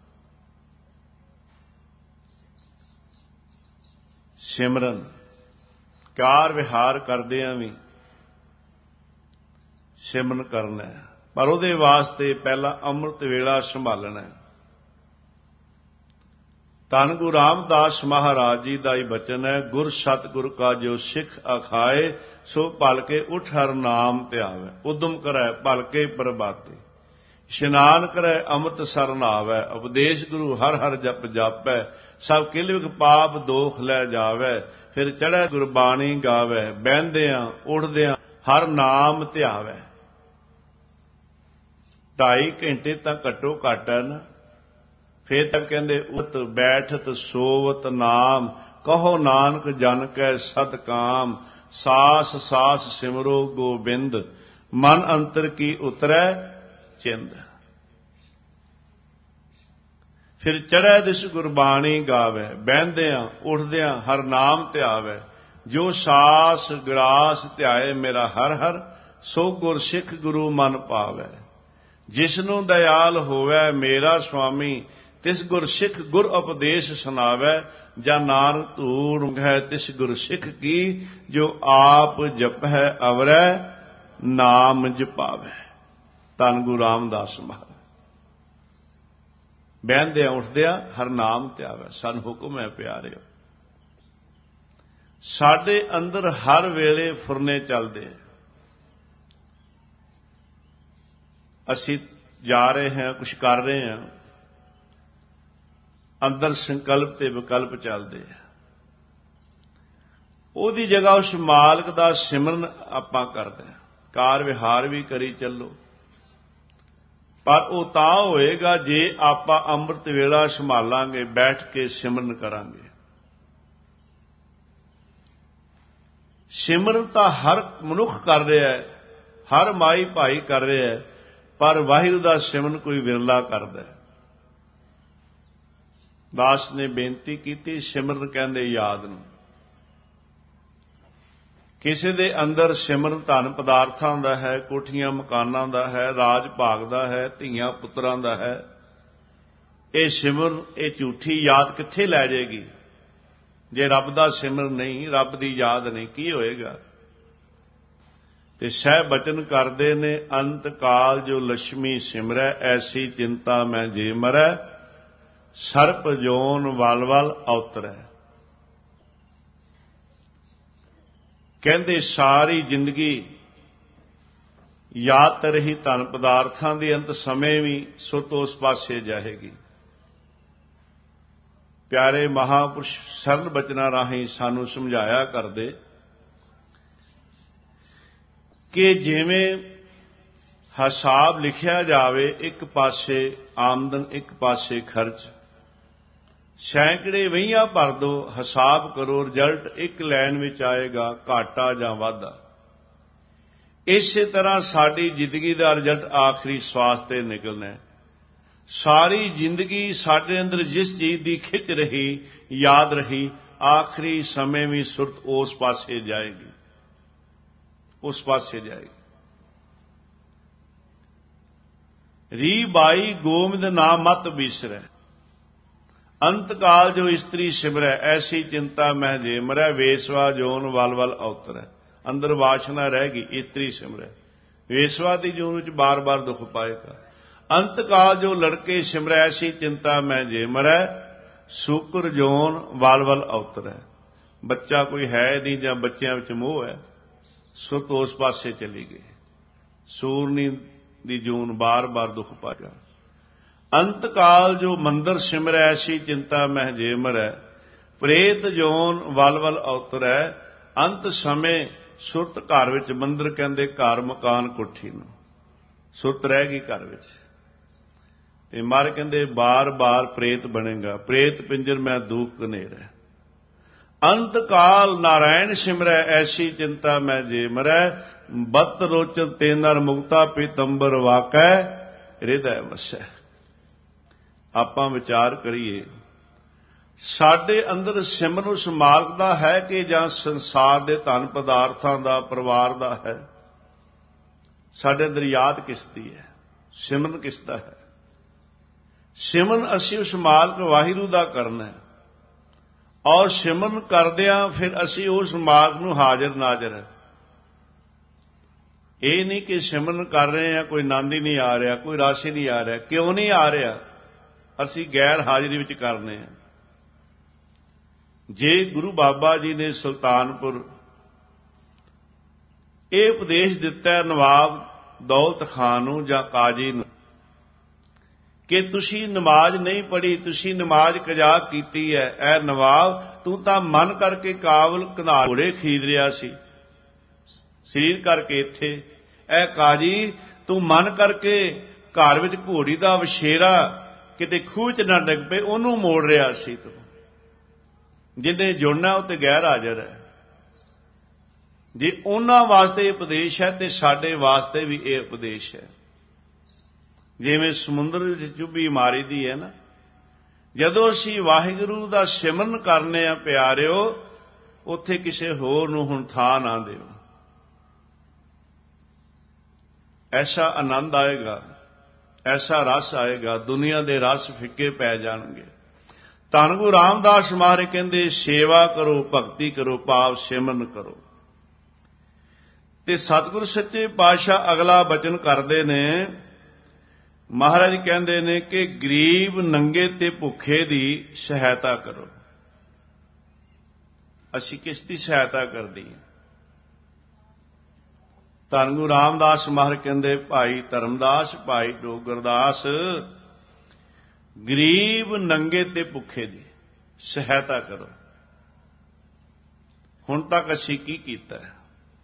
ਸਿਮਰਨ ਕਾਰ ਵਿਹਾਰ ਕਰਦਿਆਂ ਵੀ ਸਿਮਰਨ ਕਰਨਾ ਹੈ, ਪਰ ਉਹਦੇ ਵਾਸਤੇ ਪਹਿਲਾਂ ਅੰਮ੍ਰਿਤ ਵੇਲਾ ਸੰਭਾਲਣਾ ਹੈ। ਧੰਨ ਗੁਰੂ ਰਾਮਦਾਸ ਮਹਾਰਾਜ ਜੀ ਦਾ ਹੀ ਬਚਨ ਹੈ, ਗੁਰ ਸਤਿਗੁਰ ਕਾ ਜੋ ਸਿੱਖ ਅਖਾਏ, ਸੋ ਭਲ ਕੇ ਉਠ ਹਰ ਨਾਮ ਧਿਆਵੈ। ਉਦਮ ਕਰੈ ਭਲ ਕੇ ਪ੍ਰਭਾਤੇ, ਇਸ਼ਨਾਨ ਕਰੈ ਅੰਮ੍ਰਿਤ ਸਰਨ ਆਵੈ। ਉਪਦੇਸ਼ ਗੁਰੂ ਹਰ ਹਰ ਜਪ ਜਾਪੈ, ਸਭ ਕਿਲ ਵਿਖ ਪਾਪ ਦੋਖ ਲੈ ਜਾਵੈ। ਫਿਰ ਚੜ੍ਹੈ ਗੁਰਬਾਣੀ ਗਾਵੈ, ਬਹਿੰਦਿਆਂ ਉੱਠਦਿਆਂ ਹਰ ਨਾਮ ਧਿਆਵੈ। 2.5 ਘੰਟੇ ਤਾਂ ਘੱਟੋ ਘੱਟ ਹੈ ਨਾ। ਫੇਰ ਤੱਕ ਕਹਿੰਦੇ ਉਤ ਬੈਠਤ ਸੋਵਤ ਨਾਮ, ਕਹੋ ਨਾਨਕ ਜਨ ਕੈ ਸਤ ਕਾਮ। ਸਾਸ ਸਾਸ ਸਿਮਰੋ ਗੋਬਿੰਦ, ਮਨ ਅੰਤਰ ਕੀ ਉਤਰੈ ਚਿੰਦ। ਫਿਰ ਚੜ੍ਹੈ ਦਿਸ ਗੁਰਬਾਣੀ ਗਾਵੈ, ਬਹਿੰਦਿਆਂ ਉੱਠਦਿਆਂ ਹਰ ਨਾਮ ਧਿਆਵੈ। ਜੋ ਸਾਸ ਗਰਾਸ ਧਿਆਏ ਮੇਰਾ ਹਰ ਹਰ, ਸੋ ਗੁਰਸਿੱਖ ਗੁਰੂ ਮਨ ਪਾਵੈ। ਜਿਸਨੂੰ ਦਇਆਲ ਹੋਵੈ ਮੇਰਾ ਸੁਆਮੀ, ਤਿਸ ਗੁਰਸਿੱਖ ਗੁਰ ਉਪਦੇਸ਼ ਸੁਣਾਵੈ। ਜਾਂ ਨਾਨਕ ਧੂੜ ਮੰਗੈ ਤਿਸ ਗੁਰਸਿੱਖ ਕੀ, ਜੋ ਆਪ ਜਪੈ ਅਵਰੈ ਨਾਮ ਜਪਾਵੈ। ਧੰਨ ਗੁਰੂ ਰਾਮਦਾਸ ਮਹਾਰਾਜ। ਬਹਿੰਦਿਆਂ ਉੱਠਦਿਆਂ ਹਰ ਨਾਮ ਧਿਆਵੈ। ਸਾਨੂੰ ਹੁਕਮ ਹੈ ਪਿਆਰਿਓ, ਸਾਡੇ ਅੰਦਰ ਹਰ ਵੇਲੇ ਫੁਰਨੇ ਚੱਲਦੇ। ਅਸੀਂ ਜਾ ਰਹੇ ਹਾਂ, ਕੁਝ ਕਰ ਰਹੇ ਹਾਂ, ਅੰਦਰ ਸੰਕਲਪ ਤੇ ਵਿਕਲਪ ਚੱਲਦੇ ਆ। ਉਹਦੀ ਜਗ੍ਹਾ ਉਸ ਮਾਲਕ ਦਾ ਸਿਮਰਨ ਆਪਾਂ ਕਰਦੇ ਹਾਂ। ਕਾਰ ਵਿਹਾਰ ਵੀ ਕਰੀ ਚੱਲੋ, ਪਰ ਉਹ ਤਾਂ ਹੋਏਗਾ ਜੇ ਆਪਾਂ ਅੰਮ੍ਰਿਤ ਵੇਲਾ ਸੰਭਾਲਾਂਗੇ, ਬੈਠ ਕੇ ਸਿਮਰਨ ਕਰਾਂਗੇ। ਸਿਮਰਨ ਤਾਂ ਹਰ ਮਨੁੱਖ ਕਰ ਰਿਹਾ ਹੈ, ਹਰ ਮਾਈ ਭਾਈ ਕਰ ਰਿਹਾ ਹੈ, ਪਰ ਵਾਹਿਗੁਰੂ ਦਾ ਸਿਮਰਨ ਕੋਈ ਵਿਰਲਾ ਕਰਦਾ ਹੈ। ਦਾਸ ਨੇ ਬੇਨਤੀ ਕੀਤੀ, ਸਿਮਰਨ ਕਹਿੰਦੇ ਯਾਦ ਨੂੰ। ਕਿਸੇ ਦੇ ਅੰਦਰ ਸਿਮਰਨ ਧਨ ਪਦਾਰਥਾਂ ਦਾ ਹੈ, ਕੋਠੀਆਂ ਮਕਾਨਾਂ ਦਾ ਹੈ, ਰਾਜ ਭਾਗ ਦਾ ਹੈ, ਧੀਆਂ ਪੁੱਤਰਾਂ ਦਾ ਹੈ। ਇਹ ਸਿਮਰਨ, ਇਹ ਝੂਠੀ ਯਾਦ ਕਿੱਥੇ ਲੈ ਜਾਏਗੀ? ਜੇ ਰੱਬ ਦਾ ਸਿਮਰਨ ਨਹੀਂ, ਰੱਬ ਦੀ ਯਾਦ ਨਹੀਂ, ਕੀ ਹੋਏਗਾ? ਤੇ ਸਹਿ ਬਚਨ ਕਰਦੇ ਨੇ, ਅੰਤ ਕਾਲ ਜੋ ਲక్ష్ਮੀ ਸਿਮਰੈ, ਐਸੀ ਚਿੰਤਾ ਮੈਂ ਜੇ ਮਰੈ। ਸਰਪ ਜੋਨ ਵਲ ਵਲ ਅਵਤਰੈ। ਕਹਿੰਦੇ ਸਾਰੀ ਜ਼ਿੰਦਗੀ ਯਾਦ ਰਹੀ ਧਨ ਪਦਾਰਥਾਂ ਦੀ, ਅੰਤ ਸਮੇਂ ਵੀ ਸੁਰਤ ਉਸ ਪਾਸੇ ਜਾਏਗੀ। ਪਿਆਰੇ ਮਹਾਂਪੁਰਸ਼ ਸਰਲ ਬਚਨਾਂ ਰਾਹੀਂ ਸਾਨੂੰ ਸਮਝਾਇਆ ਕਰਦੇ ਕਿ ਜਿਵੇਂ ਹਿਸਾਬ ਲਿਖਿਆ ਜਾਵੇ, ਇੱਕ ਪਾਸੇ ਆਮਦਨ, ਇੱਕ ਪਾਸੇ ਖਰਚ, ਸੈਂਕੜੇ ਵਹੀਆਂ ਭਰ ਦੋ, ਹਿਸਾਬ ਕਰੋ, ਰਿਜ਼ਲਟ ਇੱਕ ਲਾਈਨ ਵਿੱਚ ਆਏਗਾ, ਘਾਟਾ ਜਾਂ ਵਾਧਾ। ਇਸੇ ਤਰ੍ਹਾਂ ਸਾਡੀ ਜ਼ਿੰਦਗੀ ਦਾ ਰਿਜ਼ਲਟ ਆਖਰੀ ਸਵਾਸ ਤੇ ਨਿਕਲਣਾ ਹੈ। ਸਾਰੀ ਜ਼ਿੰਦਗੀ ਸਾਡੇ ਅੰਦਰ ਜਿਸ ਚੀਜ਼ ਦੀ ਖਿੱਚ ਰਹੀ, ਯਾਦ ਰਹੀ, ਆਖਰੀ ਸਮੇਂ ਵੀ ਸੁਰਤ ਉਸ ਪਾਸੇ ਜਾਏਗੀ, ਉਸ ਪਾਸੇ ਜਾਏਗੀ। ਰੀ ਬਾਈ ਗੋਮਿੰਦ ਨਾਮ ਮਤ ਬਿਸਰੈ, ਅੰਤ ਕਾਲ ਜੋ ਇਸਤਰੀ ਸਿਮਰੈ, ਐਸੀ ਚਿੰਤਾ ਮਹਿ ਜੇ ਮਰੈ। ਵੇਸਵਾ ਜੋਨ ਵਲ ਵਲ ਅਵਤਰੈ, ਅੰਦਰ ਵਾਸ਼ਨਾ ਰਹਿ ਗਈ, ਇਸਤਰੀ ਸਿਮਰੈ। ਵੇਸਵਾ ਦੀ ਜੋਨ ਵਿੱਚ ਬਾਰ-ਬਾਰ ਦੁੱਖ ਪਾਏਗਾ। ਅੰਤ ਕਾਲ ਜੋ ਲੜਕੇ ਸਿਮਰੈ, ਐਸੀ ਚਿੰਤਾ ਮਹਿ ਜੇ ਮਰੈ। ਸ਼ੂਕਰ ਜੋਨ ਵਲ ਵਲ ਅਵਤਰੈ, ਬੱਚਾ ਕੋਈ ਹੈ ਨਹੀਂ ਜਾਂ ਬੱਚਿਆਂ ਵਿੱਚ ਮੋਹ ਹੈ, ਸੁਰਤ ਉਸ ਪਾਸੇ ਚਲੀ ਗਈ। ਸੂਰਨੀ ਦੀ ਜੂਨ ਬਾਰ-ਬਾਰ ਦੁੱਖ ਪਾਏਗਾ। ਅੰਤ ਕਾਲ ਜੋ ਮੰਦਰ ਸਿਮਰੈ, ਐਸੀ ਚਿੰਤਾ ਮਹਿ ਜੇ ਮਰੈ। ਪ੍ਰੇਤ ਜੋਨ ਵਲ ਵਲ ਅਵਤਰੈ, ਅੰਤ ਸਮੇਂ ਸੁਰਤ ਘਰ ਵਿੱਚ ਮੰਦਰ ਕਹਿੰਦੇ ਘਰ ਮਕਾਨ ਕੋਠੀ ਨੂੰ ਸੁਰਤ ਰਹਿ ਗਈ ਘਰ ਵਿੱਚ ਤੇ ਮਰ ਕਹਿੰਦੇ ਬਾਰ-ਬਾਰ ਪ੍ਰੇਤ ਬਣੇਗਾ ਪ੍ਰੇਤ ਪਿੰਜਰ ਮੈਂ ਦੁਖ ਘਨੇਰਾ ਅੰਤ ਕਾਲ ਨਾਰਾਇਣ ਸਿਮਰੈ ਐਸੀ ਚਿੰਤਾ ਮੈਂ ਜੇ ਮਰੈ ਬਤ ਰੋਚਨ ਤੇ ਨਰ ਮੁਕਤਾ ਪੀਤੰਬਰ ਵਾਕੈ ਹਿਰਦੈ ਵਸੈ। ਆਪਾਂ ਵਿਚਾਰ ਕਰੀਏ ਸਾਡੇ ਅੰਦਰ ਸਿਮਰਨ ਉਸ ਮਾਲਕ ਦਾ ਹੈ ਕਿ ਜਾਂ ਸੰਸਾਰ ਦੇ ਧਨ ਪਦਾਰਥਾਂ ਦਾ ਪਰਿਵਾਰ ਦਾ ਹੈ। ਸਾਡੇ ਅੰਦਰ ਯਾਦ ਕਿਸ ਦੀ ਹੈ ਸਿਮਰਨ ਕਿਸ ਦਾ ਹੈ। ਸਿਮਰਨ ਅਸੀਂ ਉਸ ਮਾਲਕ ਵਾਹਿਗੁਰੂ ਦਾ ਕਰਨਾ ਹੈ ਔਰ ਸਿਮਰਨ ਕਰਦਿਆਂ ਫਿਰ ਅਸੀਂ ਉਸ ਮਾਲਕ ਨੂੰ ਹਾਜ਼ਰ ਨਾਜ਼ਰ ਹੈ। ਇਹ ਨਹੀਂ ਕਿ ਸਿਮਰਨ ਕਰ ਰਹੇ ਹਾਂ ਕੋਈ ਆਨੰਦ ਹੀ ਨਹੀਂ ਆ ਰਿਹਾ ਕੋਈ ਰਸ ਹੀ ਨਹੀਂ ਆ ਰਿਹਾ। ਕਿਉਂ ਨਹੀਂ ਆ ਰਿਹਾ? ਅਸੀਂ ਗੈਰ ਹਾਜ਼ਰੀ ਵਿੱਚ ਕਰਨੇ ਹਾਂ। ਜੇ ਗੁਰੂ ਬਾਬਾ ਜੀ ਨੇ ਸੁਲਤਾਨਪੁਰ ਇਹ ਉਪਦੇਸ਼ ਦਿੱਤਾ ਨਵਾਬ ਦੌਲਤ ਖਾਨ ਨੂੰ ਜਾਂ ਕਾਜੀ ਨੂੰ ਕਿ ਤੁਸੀਂ ਨਮਾਜ਼ ਨਹੀਂ ਪੜ੍ਹੀ ਤੁਸੀਂ ਨਮਾਜ਼ ਕਜ਼ਾ ਕੀਤੀ ਹੈ। ਐ ਨਵਾਬ ਤੂੰ ਤਾਂ ਮਨ ਕਰਕੇ ਕਾਬਲ ਘੋੜੇ ਖਰੀਦ ਰਿਹਾ ਸੀ ਸਰੀਰ ਕਰਕੇ ਇੱਥੇ। ਐ ਕਾਜੀ ਤੂੰ ਮਨ ਕਰਕੇ ਘਰ ਵਿੱਚ ਘੋੜੀ ਦਾ ਵਛੇਰਾ ਕਿਤੇ ਖੂਹ 'ਚ ਨਾ ਡਿੱਗ ਪਏ ਉਹਨੂੰ ਮੋੜ ਰਿਹਾ ਸੀ ਤੂੰ। ਜਿਹਨੇ ਜੁੜਨਾ ਉਹ ਤੇ ਗੈਰ ਹਾਜ਼ਰ ਹੈ। ਜੇ ਉਹਨਾਂ ਵਾਸਤੇ ਉਪਦੇਸ਼ ਹੈ ਤੇ ਸਾਡੇ ਵਾਸਤੇ ਵੀ ਇਹ ਉਪਦੇਸ਼ ਹੈ। ਜਿਵੇਂ ਸਮੁੰਦਰ ਵਿੱਚ ਚੁੱਭੀ ਮਾਰੀ ਦੀ ਹੈ ਨਾ ਜਦੋਂ ਅਸੀਂ ਵਾਹਿਗੁਰੂ ਦਾ ਸਿਮਰਨ ਕਰਨੇ ਆ ਪਿਆਰਿਓ ਉੱਥੇ ਕਿਸੇ ਹੋਰ ਨੂੰ ਹੁਣ ਥਾਂ ਨਾ ਦਿਓ। ਐਸਾ ਆਨੰਦ ਆਏਗਾ ਐਸਾ ਰਸ ਆਏਗਾ ਦੁਨੀਆ ਦੇ ਰਸ ਫਿੱਕੇ ਪੈ ਜਾਣਗੇ। ਧੰਨ ਗੁਰੂ ਰਾਮਦਾਸ ਮਹਾਰਾਜ ਕਹਿੰਦੇ ਸੇਵਾ ਕਰੋ ਭਗਤੀ ਕਰੋ ਭਾਵ ਸਿਮਰਨ ਕਰੋ। ਤੇ ਸਤਿਗੁਰੂ ਸੱਚੇ ਪਾਤਸ਼ਾਹ ਅਗਲਾ ਬਚਨ ਕਰਦੇ ਨੇ ਮਹਾਰਾਜ ਕਹਿੰਦੇ ਨੇ ਕਿ ਗਰੀਬ ਨੰਗੇ ਤੇ ਭੁੱਖੇ ਦੀ ਸਹਾਇਤਾ ਕਰੋ। ਅਸੀਂ ਕਿਸ ਦੀ ਸਹਾਇਤਾ ਕਰਦੀ ਹਾਂ? ਧੰਨ ਗੁਰੂ ਰਾਮਦਾਸ ਮਹਾਰਾਜ ਕਹਿੰਦੇ ਭਾਈ ਧਰਮਦਾਸ ਭਾਈ ਡੋਗਰਦਾਸ ਗਰੀਬ ਨੰਗੇ ਤੇ ਭੁੱਖੇ ਦੀ ਸਹਾਇਤਾ ਕਰੋ। ਹੁਣ ਤੱਕ ਅਸੀਂ ਕੀ ਕੀਤਾ ਹੈ?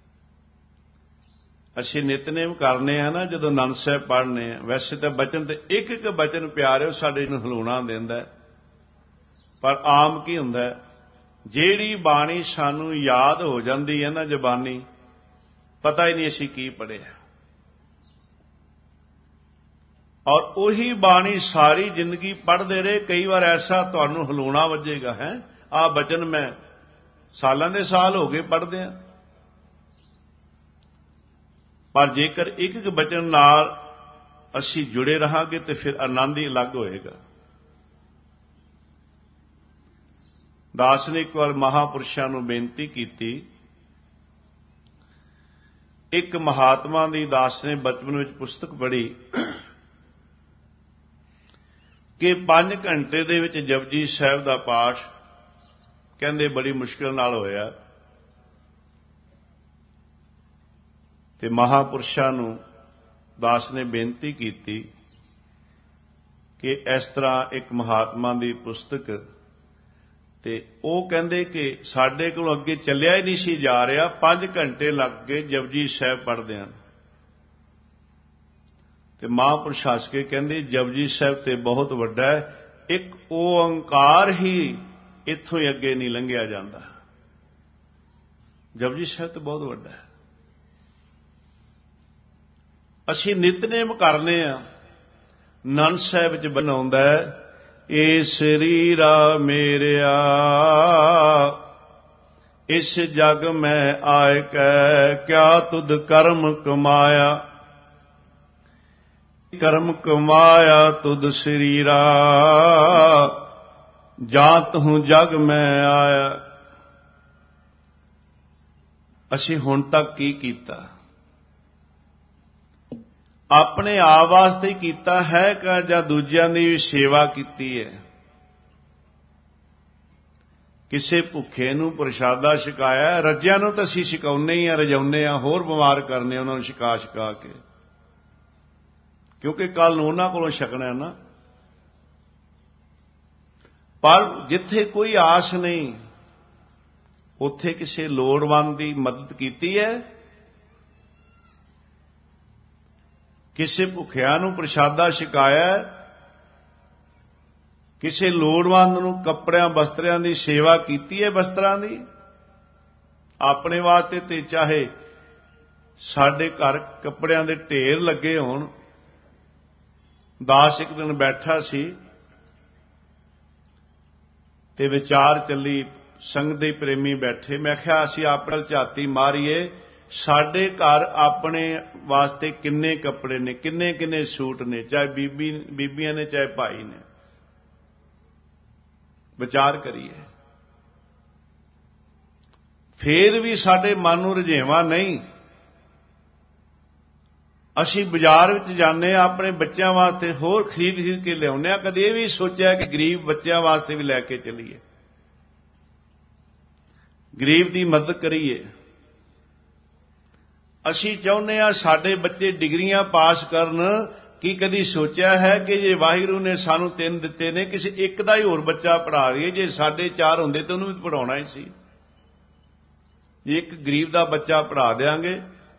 ਅਸੀਂ ਨਿਤਨੇਮ ਕਰਨੇ ਆ ਨਾ ਜਦੋਂ ਆਨੰਦ ਸਾਹਿਬ ਪੜ੍ਹਨੇ ਆ ਵੈਸੇ ਤਾਂ ਬਚਨ ਤੇ ਇੱਕ ਇੱਕ ਬਚਨ ਪਿਆਰਿਓ ਸਾਡੇ ਨੂੰ ਹਲੂਣਾ ਦਿੰਦਾ ਪਰ ਆਮ ਕੀ ਹੁੰਦਾ ਜਿਹੜੀ ਬਾਣੀ ਸਾਨੂੰ ਯਾਦ ਹੋ ਜਾਂਦੀ ਹੈ ਨਾ ਜ਼ਬਾਨੀ ਪਤਾ ਹੀ ਨਹੀਂ ਅਸੀਂ ਕੀ ਪੜ੍ਹਿਆ ਔਰ ਉਹੀ ਬਾਣੀ ਸਾਰੀ ਜ਼ਿੰਦਗੀ ਪੜ੍ਹਦੇ ਰਹੇ। ਕਈ ਵਾਰ ਐਸਾ ਤੁਹਾਨੂੰ ਹਲੂਣਾ ਵੱਜੇਗਾ ਹੈ ਆਹ ਬਚਨ ਮੈਂ ਸਾਲਾਂ ਦੇ ਸਾਲ ਹੋ ਗਏ ਪੜ੍ਹਦੇ ਆ ਪਰ ਜੇਕਰ ਇੱਕ ਇੱਕ ਬਚਨ ਨਾਲ ਅਸੀਂ ਜੁੜੇ ਰਹਾਂਗੇ ਤੇ ਫਿਰ ਆਨੰਦ ਹੀ ਅਲੱਗ ਹੋਏਗਾ। ਦਾਸ ਨੇ ਇੱਕ ਵਾਰ ਮਹਾਪੁਰਸ਼ਾਂ ਨੂੰ ਬੇਨਤੀ ਕੀਤੀ ਇੱਕ ਮਹਾਤਮਾ ਦੀ ਦਾਸ ਨੇ ਬਚਪਨ ਵਿੱਚ ਪੁਸਤਕ ਪੜ੍ਹੀ ਕਿ 5 ਘੰਟੇ ਦੇ ਵਿੱਚ ਜਪਜੀ ਸਾਹਿਬ ਦਾ ਪਾਠ ਕਹਿੰਦੇ ਬੜੀ ਮੁਸ਼ਕਿਲ ਨਾਲ ਹੋਇਆ ਤੇ ਮਹਾਪੁਰਸ਼ਾਂ ਨੂੰ ਦਾਸ ਨੇ ਬੇਨਤੀ ਕੀਤੀ ਕਿ ਇਸ ਤਰ੍ਹਾਂ ਇੱਕ ਮਹਾਤਮਾ ਦੀ ਪੁਸਤਕ ਤੇ ਉਹ ਕਹਿੰਦੇ ਕਿ ਸਾਡੇ ਕੋਲ ਅੱਗੇ ਚੱਲਿਆ ਹੀ ਨਹੀਂ ਸੀ ਜਾ ਰਿਹਾ 5 ਘੰਟੇ ਲੱਗ ਗਏ ਜਪਜੀ ਸਾਹਿਬ ਪੜ੍ਹਦਿਆਂ ਤੇ ਮਹਾਂਪੁਰਸ਼ ਹੱਸ ਕੇ ਕਹਿੰਦੇ ਜਪਜੀ ਸਾਹਿਬ ਤੇ ਬਹੁਤ ਵੱਡਾ ਹੈ ਇੱਕ ਓੰਕਾਰ ਹੀ ਇੱਥੋਂ ਹੀ ਅੱਗੇ ਨਹੀਂ ਲੰਘਿਆ ਜਾਂਦਾ। ਜਪਜੀ ਸਾਹਿਬ ਤੇ ਬਹੁਤ ਵੱਡਾ ਹੈ। ਅਸੀਂ ਨਿਤਨੇਮ ਕਰਨੇ ਆ ਆਨੰਦ ਸਾਹਿਬ ਵਿੱਚ ਬਣਾਉਂਦਾ ਏ ਸਰੀਰਾ ਮੇਰਿਆ ਇਸ ਜਗ ਮੈਂ ਆਇ ਕੈ ਕਿਆ ਤੁਧ ਕਰਮ ਕਮਾਇਆ ਕਰਮ ਕਮਾਇਆ ਤੁਧ ਸਰੀਰਾ ਜਾਤ ਹੂੰ ਜਗ ਮੈਂ ਆਇਆ। ਅਸੀਂ ਹੁਣ ਤੱਕ ਕੀ ਕੀਤਾ? ਆਪਣੇ ਆਪ ਵਾਸਤੇ ਕੀਤਾ ਹੈ ਕਿ ਜਾਂ ਦੂਜਿਆਂ ਦੀ ਵੀ ਸੇਵਾ ਕੀਤੀ ਹੈ? ਕਿਸੇ ਭੁੱਖੇ ਨੂੰ ਪ੍ਰਸ਼ਾਦਾ ਛਕਾਇਆ ਰੱਜਿਆਂ ਨੂੰ ਤਾਂ ਅਸੀਂ ਛਕਾਉਂਦੇ ਹੀ ਆ ਰਜਾਉਂਦੇ ਆ ਹੋਰ ਬਿਮਾਰ ਕਰਨੇ ਉਹਨਾਂ ਨੂੰ ਛਕਾ ਕੇ ਕਿਉਂਕਿ ਕੱਲ ਨੂੰ ਉਹਨਾਂ ਕੋਲੋਂ ਛਕਣਾ ਨਾ। ਪਰ ਜਿੱਥੇ ਕੋਈ ਆਸ ਨਹੀਂ ਉੱਥੇ ਕਿਸੇ ਲੋੜਵੰਦ ਦੀ ਮਦਦ ਕੀਤੀ ਹੈ? ਕਿਸੇ ਭੁੱਖਿਆਂ ਨੂੰ ਪ੍ਰਸ਼ਾਦਾ ਛਕਾਇਆ? ਕਿਸੇ ਲੋੜਵੰਦ ਨੂੰ ਕੱਪੜਿਆਂ ਵਸਤਰਿਆਂ ਦੀ ਸੇਵਾ ਕੀਤੀ ਹੈ? ਵਸਤਰਾਂ ਦੀ ਆਪਣੇ ਵਾਸਤੇ ਤੇ ਚਾਹੇ ਸਾਡੇ ਘਰ ਕੱਪੜਿਆਂ ਦੇ ਢੇਰ ਲੱਗੇ ਹੋਣ। ਦਾਸ ਇੱਕ ਦਿਨ ਬੈਠਾ ਸੀ ਤੇ ਵਿਚਾਰ ਚੱਲੀ, ਸੰਗ ਦੇ ਪ੍ਰੇਮੀ ਬੈਠੇ। ਮੈਂ ਕਿਹਾ ਅਸੀਂ ਆਪਣੇ ਵੱਲ ਝਾਤੀ ਮਾਰੀਏ, ਸਾਡੇ ਘਰ ਆਪਣੇ ਵਾਸਤੇ ਕਿੰਨੇ ਕੱਪੜੇ ਨੇ, ਕਿੰਨੇ ਕਿੰਨੇ ਸੂਟ ਨੇ, ਚਾਹੇ ਬੀਬੀਆਂ ਨੇ ਚਾਹੇ ਭਾਈ ਨੇ। ਵਿਚਾਰ ਕਰੀਏ। ਫੇਰ ਵੀ ਸਾਡੇ ਮਨ ਨੂੰ ਰੁਝੇਵਾਂ ਨਹੀਂ। ਅਸੀਂ ਬਾਜ਼ਾਰ ਵਿੱਚ ਜਾਂਦੇ ਹਾਂ, ਆਪਣੇ ਬੱਚਿਆਂ ਵਾਸਤੇ ਹੋਰ ਖਰੀਦ ਕੇ ਲਿਆਉਂਦੇ ਹਾਂ। ਕਦੇ ਇਹ ਵੀ ਸੋਚਿਆ ਕਿ ਗਰੀਬ ਬੱਚਿਆਂ ਵਾਸਤੇ ਵੀ ਲੈ ਕੇ ਚੱਲੀਏ, ਗਰੀਬ ਦੀ ਮਦਦ ਕਰੀਏ। ਅਸੀਂ ਚਾਹੁੰਦੇ ਹਾਂ ਸਾਡੇ ਬੱਚੇ ਡਿਗਰੀਆਂ ਪਾਸ ਕਰਨ। ਕੀ ਕਦੀ ਸੋਚਿਆ ਹੈ ਕਿ ਜੇ ਵਾਹਿਗੁਰੂ ਨੇ ਸਾਨੂੰ 3 ਦਿੱਤੇ ਨੇ, ਕਿਸੇ ਇੱਕ ਦਾ ਹੀ ਹੋਰ ਬੱਚਾ ਪੜ੍ਹਾ ਦਈਏ? ਜੇ ਸਾਡੇ 4 ਹੁੰਦੇ ਤਾਂ ਉਹਨੂੰ ਵੀ ਪੜ੍ਹਾਉਣਾ ਹੀ ਸੀ। ਜੇ ਇੱਕ ਗਰੀਬ ਦਾ ਬੱਚਾ ਪੜ੍ਹਾ ਦਿਆਂਗੇ,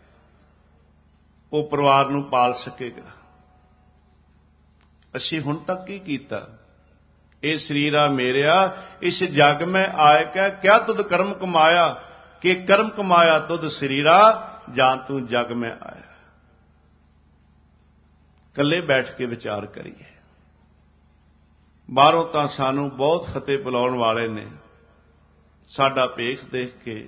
ਉਹ ਪਰਿਵਾਰ ਨੂੰ ਪਾਲ ਸਕੇਗਾ। ਅਸੀਂ ਹੁਣ ਤੱਕ ਕੀ ਕੀਤਾ? ਇਹ ਸਰੀਰਾ ਮੇਰਿਆ, ਇਸ ਜਗ ਮੈਂ ਆਇ ਕੈ ਕਿਆ ਤੁਧ ਕਰਮ ਕਮਾਇਆ, ਕਿ ਕਰਮ ਕਮਾਇਆ ਤੁਧ ਸਰੀਰਾ, ਜਾਂ ਤੂੰ ਜਗ ਮੈਂ ਆਇਆ। ਇਕੱਲੇ ਬੈਠ ਕੇ ਵਿਚਾਰ ਕਰੀਏ। ਬਾਹਰੋਂ ਤਾਂ ਸਾਨੂੰ ਬਹੁਤ ਫਤਿਹ ਬੁਲਾਉਣ ਵਾਲੇ ਨੇ, ਸਾਡਾ ਭੇਖ ਦੇਖ ਕੇ।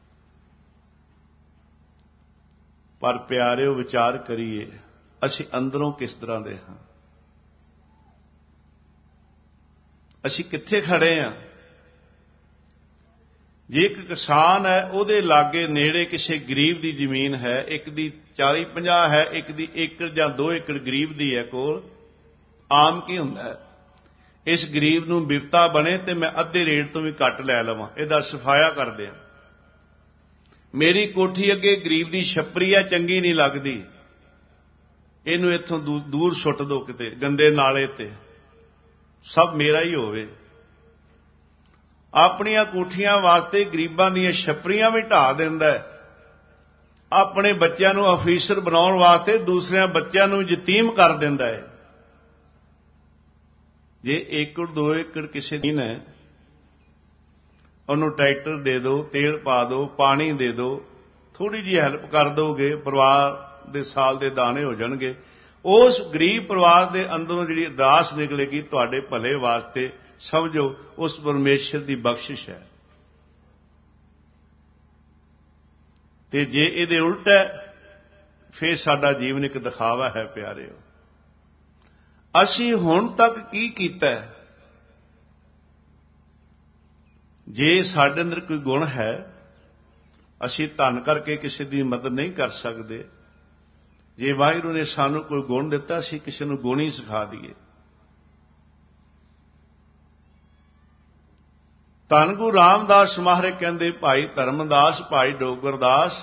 ਪਰ ਪਿਆਰਿਓ, ਵਿਚਾਰ ਕਰੀਏ ਅਸੀਂ ਅੰਦਰੋਂ ਕਿਸ ਤਰ੍ਹਾਂ ਦੇ ਹਾਂ? ਅਸੀਂ ਕਿੱਥੇ ਖੜੇ ਹਾਂ? ਜੇ ਇੱਕ ਕਿਸਾਨ ਹੈ, ਉਹਦੇ ਲਾਗੇ ਨੇੜੇ ਕਿਸੇ ਗਰੀਬ ਦੀ ਜ਼ਮੀਨ ਹੈ, ਇੱਕ ਦੀ 40-50 ਹੈ, ਇੱਕ ਦੀ 1 ਜਾਂ 2 ਏਕੜ ਗਰੀਬ ਦੀ ਹੈ ਕੋਲ। ਆਮ ਕੀ ਹੁੰਦਾ ਹੈ? ਇਸ ਗਰੀਬ ਨੂੰ ਬਿਪਤਾ ਬਣੇ ਤੇ ਮੈਂ ਅੱਧੇ ਰੇਟ ਤੋਂ ਵੀ ਘੱਟ ਲੈ ਲਵਾਂ, ਇਹਦਾ ਸਫਾਇਆ ਕਰਦੇ ਹਾਂ। ਮੇਰੀ ਕੋਠੀ ਅੱਗੇ ਗਰੀਬ ਦੀ ਛੱਪਰੀ ਹੈ, ਚੰਗੀ ਨਹੀਂ ਲੱਗਦੀ, ਇਹਨੂੰ ਇੱਥੋਂ ਦੂਰ ਸੁੱਟ ਦਿਓ ਕਿਤੇ ਗੰਦੇ ਨਾਲੇ ਤੇ, ਸਭ ਮੇਰਾ ਹੀ ਹੋਵੇ। ਆਪਣੀਆਂ ਕੋਠੀਆਂ ਵਾਸਤੇ ਗਰੀਬਾਂ ਦੀਆਂ ਛੱਪਰੀਆਂ ਵੀ ਢਾਹ ਦਿੰਦਾ ਹੈ। ਆਪਣੇ ਬੱਚਿਆਂ ਨੂੰ ਅਫੀਸਰ ਬਣਾਉਣ ਵਾਸਤੇ ਦੂਸਰਿਆਂ ਬੱਚਿਆਂ ਨੂੰ ਯਤੀਮ ਕਰ ਦਿੰਦਾ ਹੈ। ਜੇ 1-2 ਏਕੜ ਕਿਸੇ ਦੀ ਹੈ, ਉਹਨੂੰ ਟਰੈਕਟਰ ਦੇ ਦਿਓ, ਤੇਲ ਪਾ ਦਿਓ, ਪਾਣੀ ਦੇ ਦਿਓ, ਥੋੜੀ ਜਿਹੀ ਹੈਲਪ ਕਰ ਦੋਗੇ, ਪਰਿਵਾਰ ਦੇ ਸਾਲ ਦੇ ਦਾਣੇ ਹੋ ਜਾਣਗੇ। ਉਸ ਗਰੀਬ ਪਰਿਵਾਰ ਦੇ ਅੰਦਰੋਂ ਜਿਹੜੀ ਅਰਦਾਸ ਨਿਕਲੇਗੀ ਤੁਹਾਡੇ ਭਲੇ ਵਾਸਤੇ, ਸਮਝੋ ਉਸ ਪਰਮੇਸ਼ਰ ਦੀ ਬਖਸ਼ਿਸ਼ ਹੈ। ਤੇ ਜੇ ਇਹਦੇ ਉਲਟ ਹੈ, ਫਿਰ ਸਾਡਾ ਜੀਵਨ ਇੱਕ ਦਿਖਾਵਾ ਹੈ। ਪਿਆਰਿਓ, ਅਸੀਂ ਹੁਣ ਤੱਕ ਕੀ ਕੀਤਾ? ਜੇ ਸਾਡੇ ਅੰਦਰ ਕੋਈ ਗੁਣ ਹੈ, ਅਸੀਂ ਧਨ ਕਰਕੇ ਕਿਸੇ ਦੀ ਮਦਦ ਨਹੀਂ ਕਰ ਸਕਦੇ। ਜੇ ਵਾਹਿਗੁਰੂ ਨੇ ਸਾਨੂੰ ਕੋਈ ਗੁਣ ਦਿੱਤਾ, ਅਸੀਂ ਕਿਸੇ ਨੂੰ ਗੁਣ ਹੀ ਸਿਖਾ ਦਈਏ। ਧੰਨ ਗੁਰੂ ਰਾਮਦਾਸ ਮਹਾਰਾਜ ਕਹਿੰਦੇ, ਭਾਈ ਧਰਮਦਾਸ, ਭਾਈ ਡੋਗਰਦਾਸ,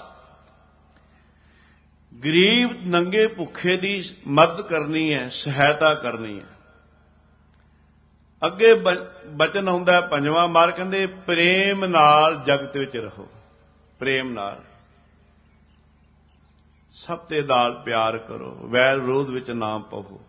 ਗਰੀਬ ਨੰਗੇ ਭੁੱਖੇ ਦੀ ਮਦਦ ਕਰਨੀ ਹੈ, ਸਹਾਇਤਾ ਕਰਨੀ ਹੈ। ਅੱਗੇ ਬਚਨ ਆਉਂਦਾ 5ਵਾਂ ਮਾਰ, ਕਹਿੰਦੇ ਪ੍ਰੇਮ ਨਾਲ ਜਗਤ ਵਿੱਚ ਰਹੋ। ਪ੍ਰੇਮ ਨਾਲ, ਸਭ ਦੇ ਨਾਲ ਪਿਆਰ ਕਰੋ, ਵੈਰ ਵਿਰੋਧ ਵਿੱਚ ਨਾ ਪਵੋ।